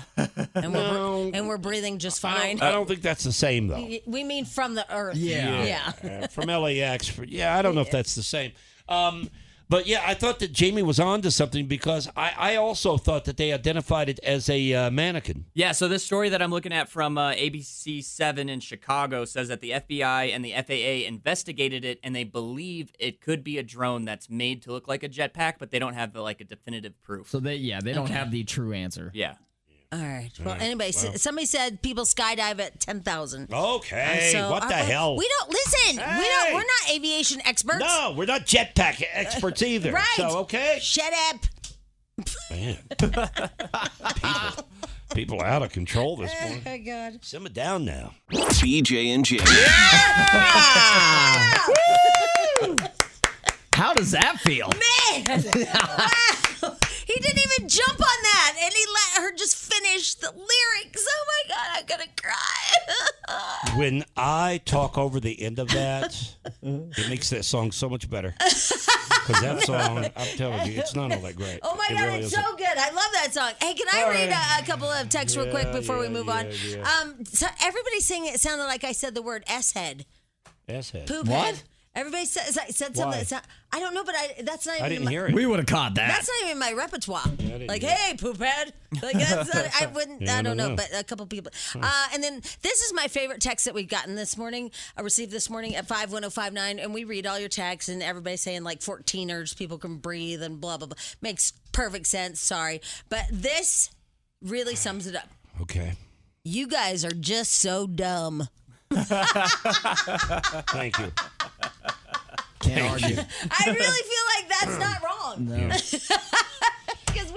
And we're breathing just fine. I don't think that's the same, though. We mean from the earth. Yeah. From LAX. I don't know if that's the same. But yeah, I thought that Jamie was on to something because I also thought that they identified it as a mannequin. Yeah, so this story that I'm looking at from ABC7 in Chicago says that the FBI and the FAA investigated it, and they believe it could be a drone that's made to look like a jetpack, but they don't have a definitive proof. So they don't have the true answer. Yeah. All right. Well, anyway, somebody said people skydive at 10,000. Okay. What the hell? We don't listen. Hey. We're not aviation experts. No, we're not jetpack experts either. Right. So, okay. Shut up. Man. People are out of control this morning. Oh, my God. Simmer down now. BJ and Jamie. How does that feel? Man. Wow. He didn't even jump on that, and he let her just finish the lyrics. Oh, my God. I'm going to cry. When I talk over the end of that, it makes that song so much better. Because that song, I'm telling you, it's not all that great. Oh, my God, it's so good. I love that song. Hey, can I read a couple of texts real quick before we move on? So everybody saying it sounded like I said the word S-head. S-head. Poop What? head. Everybody said something. That I don't know, but that's not even. I didn't hear it. We would have caught that. That's not even in my repertoire. Like, hear it. hey, poop head. Like, that's not, I wouldn't. Yeah, I don't know, but a couple people. And then this is my favorite text that we've gotten this morning. I received this morning at 51059, and we read all your texts, and everybody's saying like 14ers, people can breathe, and blah blah blah. Makes perfect sense. Sorry, but this really sums it up. Okay. You guys are just so dumb. Thank you. Can't argue. I really feel like that's not wrong. No. Because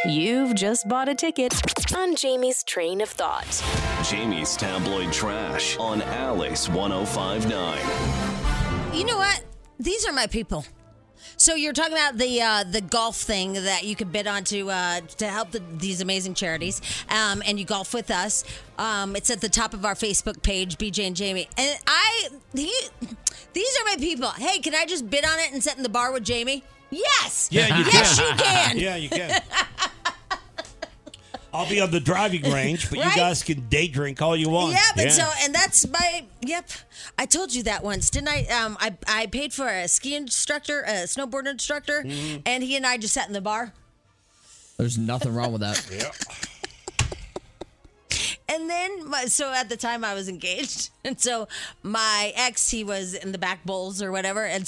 You've just bought a ticket on Jamie's Train of Thought. Jamie's Tabloid Trash on Alice 105.9. You know what? These are my people. So you're talking about the golf thing that you can bid on to help these amazing charities, and you golf with us. It's at the top of our Facebook page, BJ and Jamie. And these are my people. Hey, can I just bid on it and sit in the bar with Jamie? Yes. Yeah, you yes, can. you can. Yeah, you can. I'll be on the driving range, but you guys can day drink all you want. Yep, and that's my I told you that once, didn't I? I paid for a ski instructor, a snowboard instructor, and he and I just sat in the bar. There's nothing wrong with that. Yep. And then, so at the time I was engaged, and so my ex, he was in the back bowls or whatever, and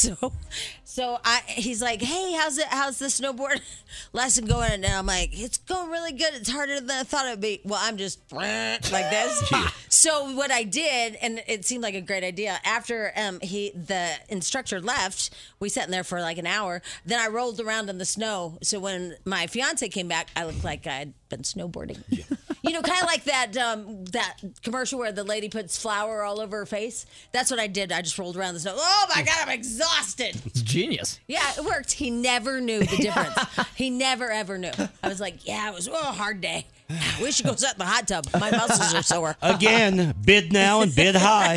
he's like, "Hey, how's the snowboard lesson going?" And I'm like, "It's going really good. It's harder than I thought it'd be." Well, I'm just like this. So what I did, and it seemed like a great idea. After the instructor left, we sat in there for like an hour. Then I rolled around in the snow. So when my fiance came back, I looked like I'd been snowboarding. Yeah. You know, kind of like that commercial where the lady puts flour all over her face. That's what I did. I just rolled around the snow. Oh my God, I'm exhausted. It's genius. Yeah, it worked. He never knew the difference. He never ever knew. I was like, yeah, it was a hard day. We should go sit in the hot tub. My muscles are sore. Again, bid now and bid high.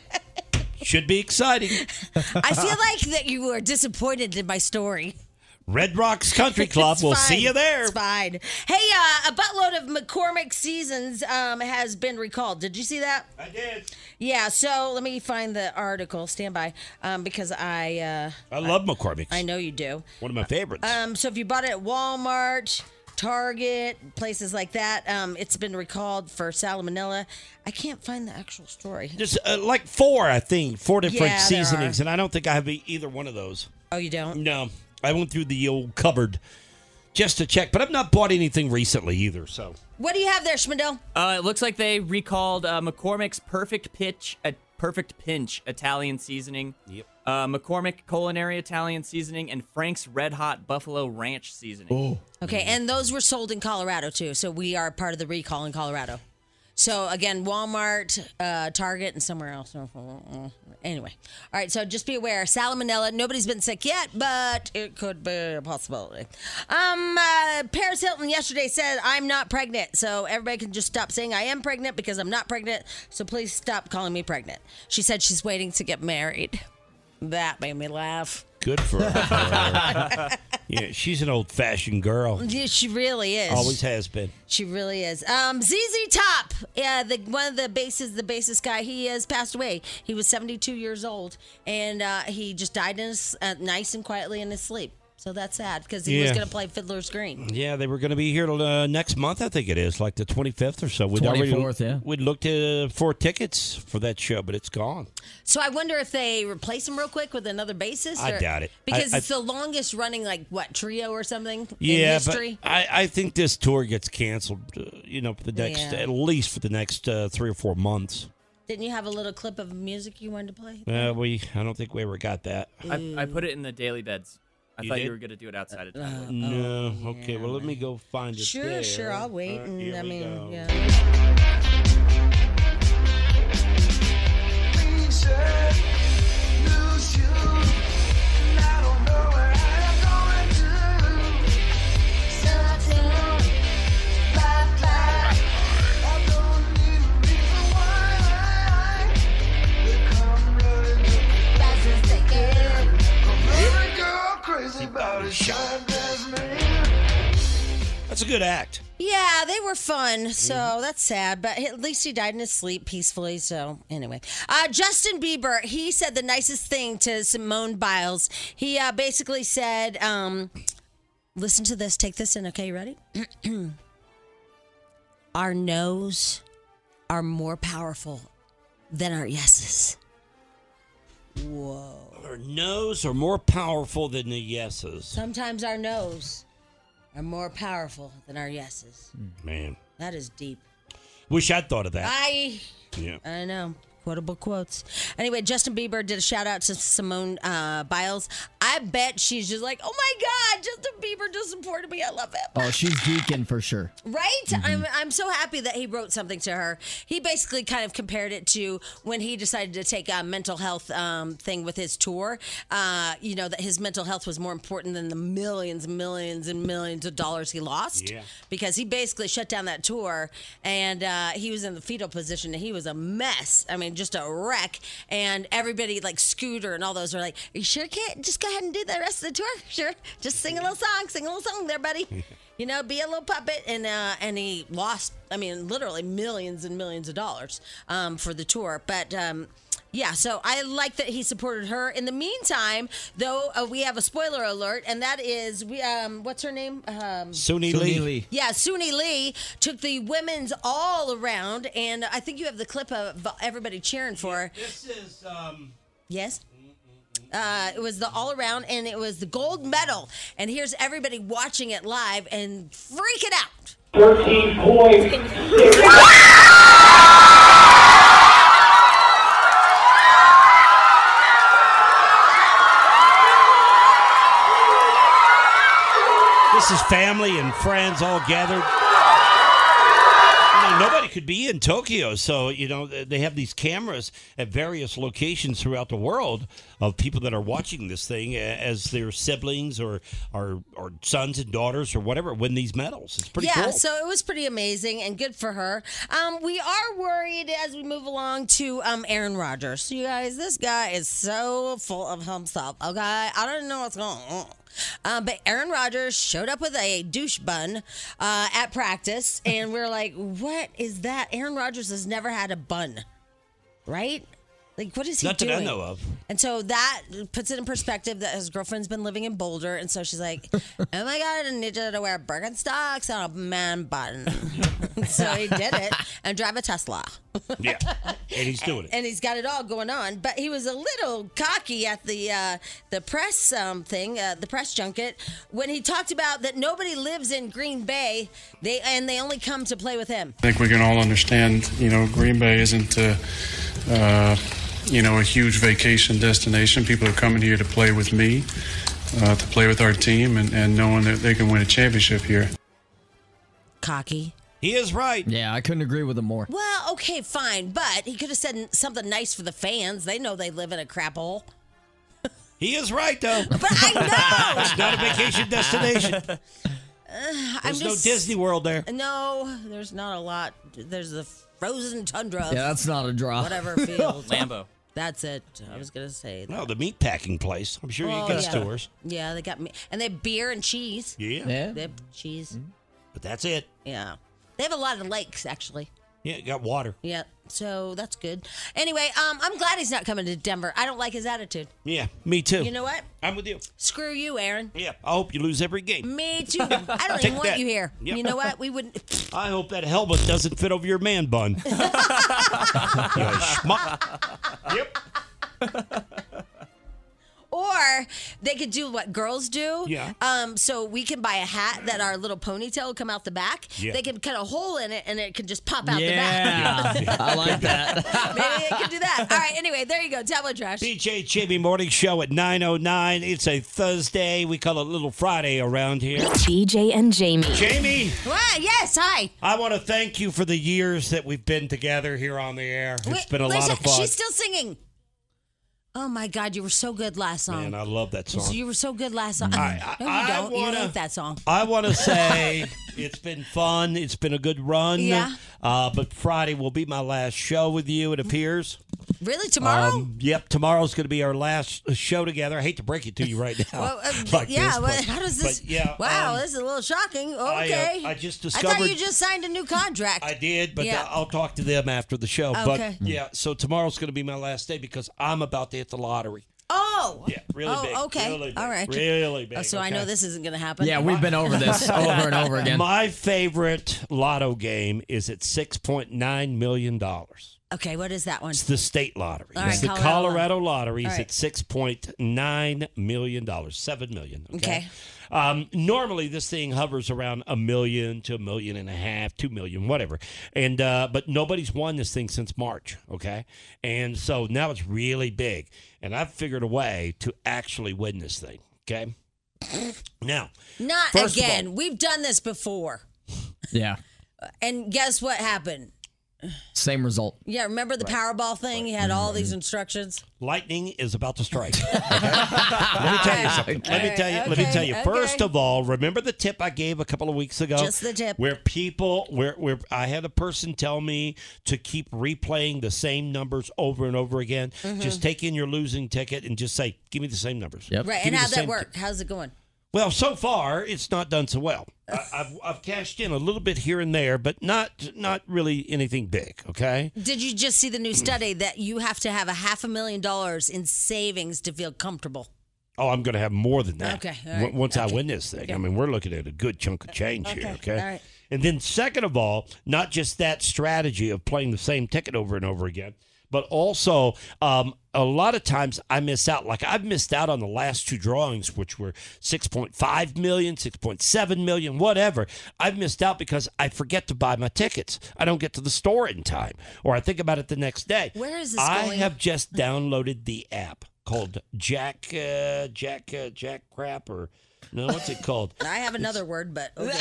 Should be exciting. I feel like that you were disappointed in my story. Red Rocks Country Club. We'll see you there. It's fine. Hey, a buttload of McCormick Seasons has been recalled. Did you see that? I did. Yeah, so let me find the article. Stand by, because I love McCormick's. I know you do. One of my favorites. So if you bought it at Walmart, Target, places like that, it's been recalled for salmonella. I can't find the actual story. Just like four different Yeah, seasonings, and I don't think I have either one of those. Oh, you don't? No. I went through the old cupboard just to check, but I've not bought anything recently either. So, what do you have there, Schmidl? It looks like they recalled McCormick's Perfect Pinch Italian seasoning. Yep. McCormick Culinary Italian seasoning and Frank's Red Hot Buffalo Ranch seasoning. Oh. Okay, and those were sold in Colorado too, so we are part of the recall in Colorado. So again, Walmart, Target, and somewhere else. Anyway, all right. So just be aware, salmonella. Nobody's been sick yet, but it could be a possibility. Paris Hilton yesterday said, "I'm not pregnant," so everybody can just stop saying I am pregnant because I'm not pregnant. So please stop calling me pregnant. She said she's waiting to get married. That made me laugh. Good for her. Yeah, she's an old-fashioned girl. Yeah, she really is. Always has been. She really is. ZZ Top, one of the bassist guy, he has passed away. He was 72 years old, and he just died nice and quietly in his sleep. So that's sad because he was going to play Fiddler's Green. Yeah, they were going to be here next month, I think it is, like the 25th or so. 24th, yeah. We'd looked for tickets for that show, but it's gone. So I wonder if they replace him real quick with another bassist. I doubt it. Because it's the longest running, trio or something in history. But I think this tour gets canceled, for the next, at least for the next 3 or 4 months. Didn't you have a little clip of music you wanted to play? I don't think we ever got that. I put it in the daily beds. I thought you were going to do it outside of time. No. Okay, well, let me go find it. Sure, I'll wait. Here we go. Yeah. That's a good act. Yeah, they were fun, so that's sad. But at least he died in his sleep peacefully. So anyway, Justin Bieber, he said the nicest thing to Simone Biles. He basically said, listen to this, take this in, okay, you ready? Our no's are more powerful than our yeses. Whoa. Our no's are more powerful than the yeses. Sometimes our no's are more powerful than our yeses. Man. That is deep. Wish I'd thought of that. I Yeah. know. Quotable quotes. Anyway, Justin Bieber did a shout out to Simone Biles. I bet she's just like, oh my God, Justin Bieber just supported me. I love him. Oh, she's geeking for sure. Right? I'm so happy that he wrote something to her. He basically kind of compared it to when he decided to take a mental health thing with his tour. That his mental health was more important than the millions and millions and millions of dollars he lost. Yeah. Because he basically shut down that tour, and he was in the fetal position, and he was a mess. I mean, just a wreck. And everybody, like Scooter and all those, are like, "Are you sure can't just go ahead and do the rest of the tour? Sure, just sing a little song there, buddy. Be a little puppet." And he lost, literally millions and millions of dollars for the tour. But yeah, so I like that he supported her. In the meantime, though, we have a spoiler alert, and that is, what's her name? Suni Lee. Yeah, Suni Lee took the women's all around, and I think you have the clip of everybody cheering for her. This is... Yes? It was the all around, and it was the gold medal. And here's everybody watching it live and freaking out. 13 points. This is family and friends all gathered. Nobody could be in Tokyo, so, they have these cameras at various locations throughout the world of people that are watching this thing as their siblings or sons and daughters or whatever win these medals. It's pretty cool. Yeah, so it was pretty amazing and good for her. We are worried as we move along to Aaron Rodgers. You guys, this guy is so full of himself, okay? I don't know what's going on. But Aaron Rodgers showed up with a douche bun at practice, and we're like, what is that? Aaron Rodgers has never had a bun, right? Like, what is he Not doing? that I know of. And so that puts it in perspective that his girlfriend's been living in Boulder, and so she's like, oh my God, I need you to wear Birkenstocks on a man bun. So he did it and drive a Tesla. Yeah, and he's doing it. And he's got it all going on. But he was a little cocky at the press the press junket, when he talked about that nobody lives in Green Bay, they only come to play with him. I think we can all understand, Green Bay isn't a huge vacation destination. People are coming here to play with me, to play with our team, and knowing that they can win a championship here. Cocky. He is right. Yeah, I couldn't agree with him more. Well, okay, fine, but he could have said something nice for the fans. They know they live in a crap hole. He is right, though. But I know! It's not a vacation destination. There's no Disney World there. No, there's not a lot. There's the frozen tundra. Yeah, that's not a draw. Whatever field. Lambeau. That's it. I was going to say that. No, the meat packing place. I'm sure you get tours. Yeah, they got me. And they have beer and cheese. Yeah. They have cheese. But that's it. Yeah. They have a lot of lakes, actually. Yeah, you got water. Yeah, so that's good. Anyway, I'm glad he's not coming to Denver. I don't like his attitude. Yeah, me too. You know what? I'm with you. Screw you, Aaron. Yeah, I hope you lose every game. Me too. I don't even want you here. Yep. You know what? We wouldn't. I hope that helmet doesn't fit over your man bun. You schmuck. Yep. Or they could do what girls do. Yeah. So we can buy a hat that our little ponytail will come out the back. Yeah. They can cut a hole in it and it can just pop out the Yeah, back. I like that. Maybe they could do that. All right. Anyway, there you go. Tablet trash. BJ Jamie Morning Show at 9:09. It's a Thursday. We call it Little Friday around here. BJ and Jamie. Jamie. What? Yes. Hi. I want to thank you for the years that we've been together here on the air. It's been a lot of fun. She's still singing. Oh, my God. You were so good last song. Man, I love that song. You were so good last song. No, you don't. You hate that song. I want to say it's been fun. It's been a good run. Yeah. But Friday will be my last show with you, it appears. Really? Tomorrow? Yep. Tomorrow's going to be our last show together. I hate to break it to you right now. Well, how does this? But yeah, wow, this is a little shocking. Okay. I just discovered. I thought you just signed a new contract. I did, but I'll talk to them after the show. Okay. But yeah, so tomorrow's going to be my last day because I'm about to hit the lottery. Oh. Yeah, really big. Okay. Really big. All right. Really big. So I know this isn't going to happen. Yeah, we've been over this over and over again. My favorite lotto game is at $6.9 million. Okay, what is that one? It's the state lottery. All It's right, the Colorado Colorado lottery. All It's right. at $6.9 million, $7 million. Okay. Normally, this thing hovers around $1 million to $1.5 million, $2 million, whatever. And but nobody's won this thing since March. Okay, and so now it's really big, and I've figured a way to actually win this thing. Okay. Now, Not first of again. all- We've done this before. Yeah. And guess what happened? Same result. Yeah, remember the Powerball thing? You had all these instructions. lightning is about to strike. Okay? Let me tell you something. Let me tell you. Okay. First of all, remember the tip I gave a couple of weeks ago? Just the tip. Where I had a person tell me to keep replaying the same numbers over and over again. Mhm. Just take in your losing ticket and just say, give me the same numbers. Right, Give and me how'd the that same work? How's it going? Well, so far it's not done so well. I've cashed in a little bit here and there, but not really anything big. Okay. Did you just see the new study that you have to have $500,000 in savings to feel comfortable? Oh, I'm going to have more than that. Okay, all right, Once I win this thing, I mean, we're looking at a good chunk of change here. Okay. all right. And then, second of all, not just that strategy of playing the same ticket over and over again, but also a lot of times I miss out. Like I've missed out on the last two drawings, which were 6.5 million, 6.7 million, whatever. I've missed out because I forget to buy my tickets. I don't get to the store in time, or I think about it the next day. Where is this I going? have just downloaded the app called Jack Crap, or no, what's it called? I have another word, but okay.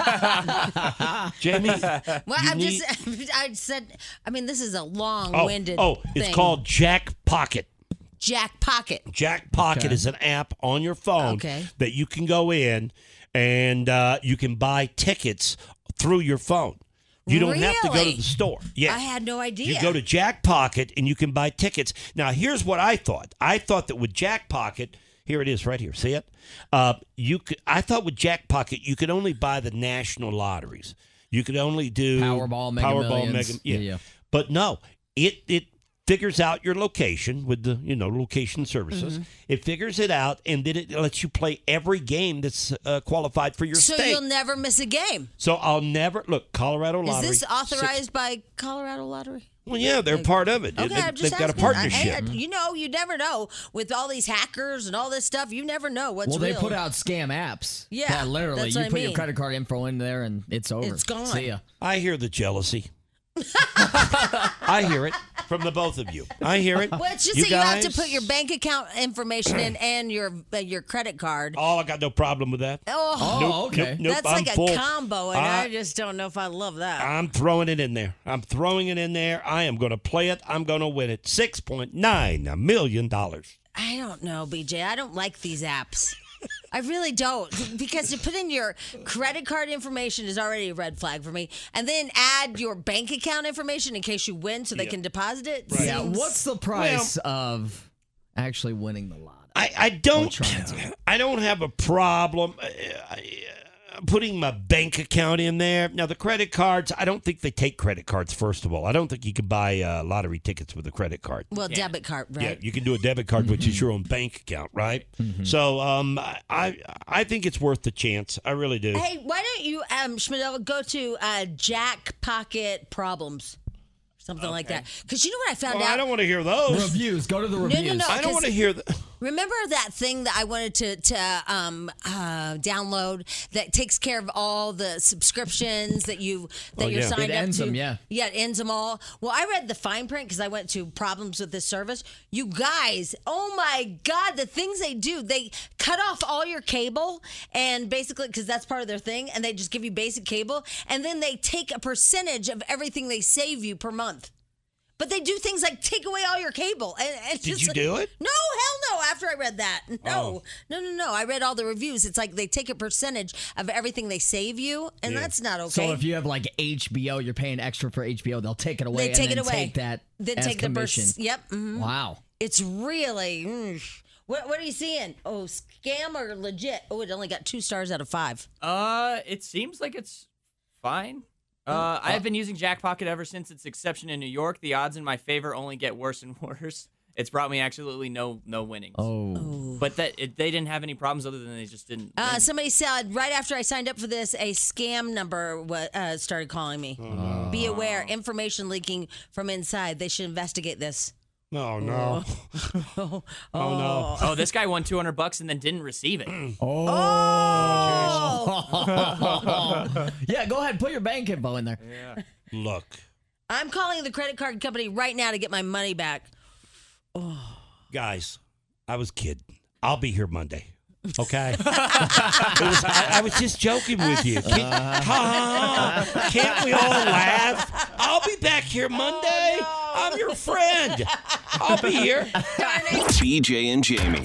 Jamie. Well, I said, I mean, this is a long-winded it's thing. called Jack Pocket. Jack Pocket. Jack Pocket Okay. is an app on your phone Okay. that you can go in and you can buy tickets through your phone. You don't have to go to Really? the store. Yeah. I had no idea. You go to Jack Pocket and you can buy tickets. Now, here's what I thought. I thought that with Jack Pocket, here it is right here. See it? I thought with Jack Pocket, you could only buy the national lotteries. You could only do Powerball, Mega Millions. Yeah. But no, it figures out your location with the location services. Mhm. It figures it out, and then it lets you play every game that's qualified for your So state. you'll never miss a game. So I'll never look Colorado Is Lottery. this authorized by Colorado Lottery? Well, yeah, they're part of it. Okay, I'm just They've got a asking. partnership. You never know with all these hackers and all this stuff. You never know what's Well, they real. put out scam apps. Yeah, literally. that's You what I put your mean. credit card info in there and it's over. It's gone. See ya. I hear the jealousy. I hear it from the both of you. I hear it. Well, it's just You that you have to guys- put your bank account information in and your credit card. Oh, I got no problem with that. Oh, Nope, nope, nope, That's I'm like a full. combo, and I just don't know if I love that. I'm throwing it in there. I'm throwing it in there. I am going to play it. I'm going to win it. $6.9 million. I don't know, BJ. I don't like these apps. I really don't, because to put in your credit card information is already a red flag for me, and then add your bank account information in case you win, so they can deposit it. Yeah. seems- What's the price of actually winning the lotto? I don't have a problem putting my bank account in there. Now, the credit cards, I don't think they take credit cards, first of all. I don't think you can buy lottery tickets with a credit card. Well, debit card, right? Yeah, you can do a debit card, which is your own bank account, right? So I think it's worth the chance. I really do. Hey, why don't you, Schmidl, go to Jack Pocket Problems? Something like that. Because you know what I found out? I don't want to hear those. Reviews. Go to the No, reviews. no, I don't want to hear that. Remember that thing that I wanted to download that takes care of all the subscriptions that you're signed It up ends to? them, yeah. Yeah, it ends them all. Well, I read the fine print because I went to Problems with this service. You guys, oh my God, the things they do. They cut off all your cable and basically, because that's part of their thing, and they just give you basic cable, and then they take a percentage of everything they save you per month. But they do things like take away all your cable. And Did you do it? No, hell no. After I read that, Oh. no. I read all the reviews. It's like they take a percentage of everything they save you, and that's not okay. So if you have like HBO, you're paying extra for HBO, they'll take it away. They take and it then away. Take that. then as take commission. the Yep. mhm. Wow. It's really. What are you seeing? Oh, scam or legit? Oh, it only got 2 stars out of 5. It seems like it's fine. I've been using Jack Pocket ever since its inception in New York. The odds in my favor only get worse and worse. It's brought me absolutely no winnings. Oh. But they didn't have any problems other than they just didn't win. Somebody said right after I signed up for this, a scam number started calling me. Be aware, information leaking from inside. They should investigate this. Oh, no. Oh, no. Oh, this guy won $200 and then didn't receive it. Yeah, go ahead. Put your bank info in there. Yeah. Look. I'm calling the credit card company right now to get my money back. Guys, I was kidding. I'll be here Monday. Okay? I was just joking with you. Can't we all laugh? I'll be back here Monday. I'm your friend. I'll be here. BJ and Jamie.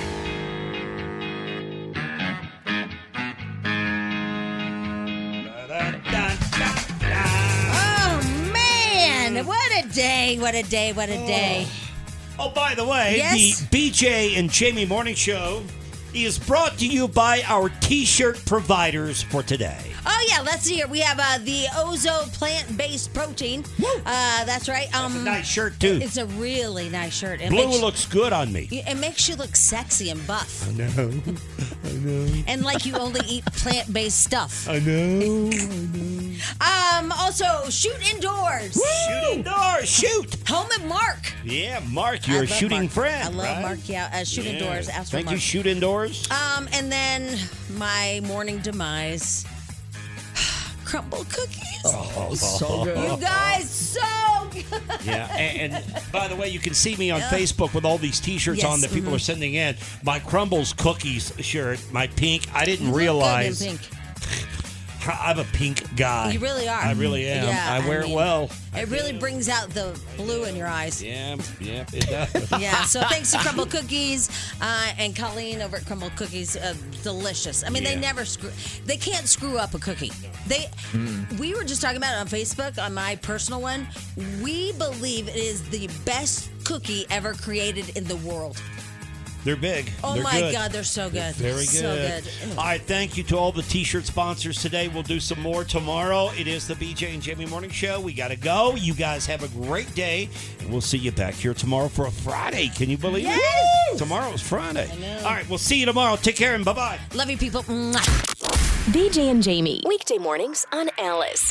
Oh, man. What a day. What a day. What a day. Oh, by the way, Yes? the BJ and Jamie Morning Show is brought to you by our T-shirt providers for today. Oh, yeah. Let's see here. We have the Ozo plant-based protein. That's right. That's a nice shirt, too. It's a really nice shirt. It Blue makes, looks good on me. it makes you look sexy and buff. I know. And like you only eat plant-based stuff. I know. Also, shoot indoors. Woo! Shoot indoors. Shoot. Home at Mark. Yeah, Mark, you're a shooting Mark. friend. I love right? Mark. Yeah, shoot indoors. Ask for Thank Mark. you, shoot indoors. And then my morning demise. Crumble cookies. Oh, so good. You guys, so good. Yeah, and by the way, you can see me on Facebook with all these T-shirts Yes, on that people are sending in. My Crumbles Cookies shirt, my pink. I didn't realize. Good in pink. I'm a pink guy. You really are. I really am. Yeah, I wear it well. It really brings out the blue in your eyes. Yeah, it does. Yeah, so thanks to Crumble Cookies and Colleen over at Crumble Cookies. Delicious. I mean, they never they can't screw up a cookie. We were just talking about it on Facebook, on my personal one. We believe it is the best cookie ever created in the world. They're big. Oh, They're my good. God, they're so good. Very good. So good. All right, thank you to all the T-shirt sponsors today. We'll do some more tomorrow. It is the BJ and Jamie Morning Show. We got to go. You guys have a great day, and we'll see you back here tomorrow for a Friday. Can you believe it? Tomorrow's Friday. I know. All right, we'll see you tomorrow. Take care and bye-bye. Love you, people. Mwah. BJ and Jamie. Weekday mornings on Alice.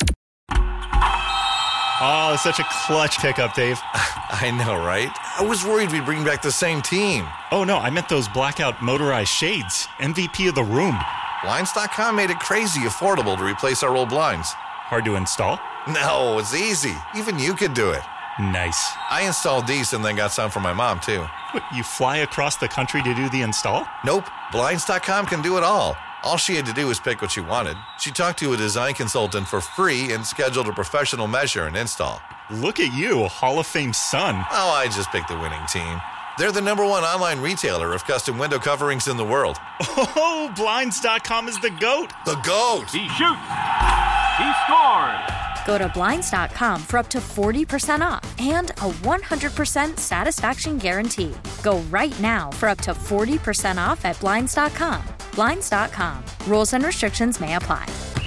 Oh, such a clutch pickup, Dave. I know, right? I was worried we'd bring back the same team. Oh, no, I meant those blackout motorized shades. MVP of the room. Blinds.com made it crazy affordable to replace our old blinds. Hard to install? No, it's easy. Even you could do it. Nice. I installed these and then got some for my mom, too. What, you fly across the country to do the install? Nope. Blinds.com can do it all. All she had to do was pick what she wanted. She talked to a design consultant for free and scheduled a professional measure and install. Look at you, Hall of Fame son. Oh, I just picked the winning team. They're the #1 online retailer of custom window coverings in the world. Oh, Blinds.com is the GOAT. The GOAT! He shoots. He scores. Go to Blinds.com for up to 40% off and a 100% satisfaction guarantee. Go right now for up to 40% off at Blinds.com. Blinds.com. Rules and restrictions may apply.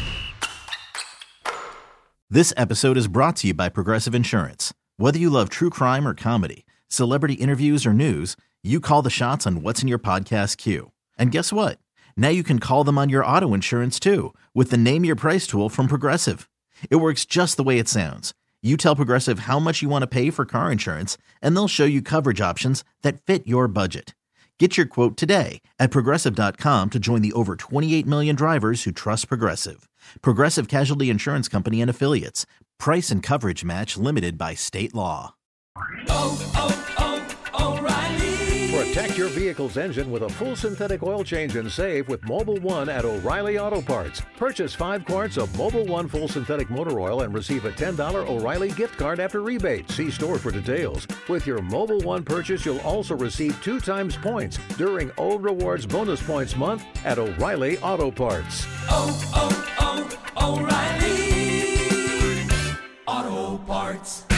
This episode is brought to you by Progressive Insurance. Whether you love true crime or comedy, celebrity interviews or news, you call the shots on what's in your podcast queue. And guess what? Now you can call them on your auto insurance too with the Name Your Price tool from Progressive. It works just the way it sounds. You tell Progressive how much you want to pay for car insurance, and they'll show you coverage options that fit your budget. Get your quote today at Progressive.com to join the over 28 million drivers who trust Progressive. Progressive Casualty Insurance Company and Affiliates. Price and coverage match limited by state law. O'Reilly. Protect your vehicle's engine with a full synthetic oil change and save with Mobil 1 at O'Reilly Auto Parts. Purchase 5 quarts of Mobil 1 full synthetic motor oil and receive a $10 O'Reilly gift card after rebate. See store for details. With your Mobil 1 purchase, you'll also receive 2 times points during O Rewards Bonus Points Month at O'Reilly Auto Parts. O'Reilly Auto Parts.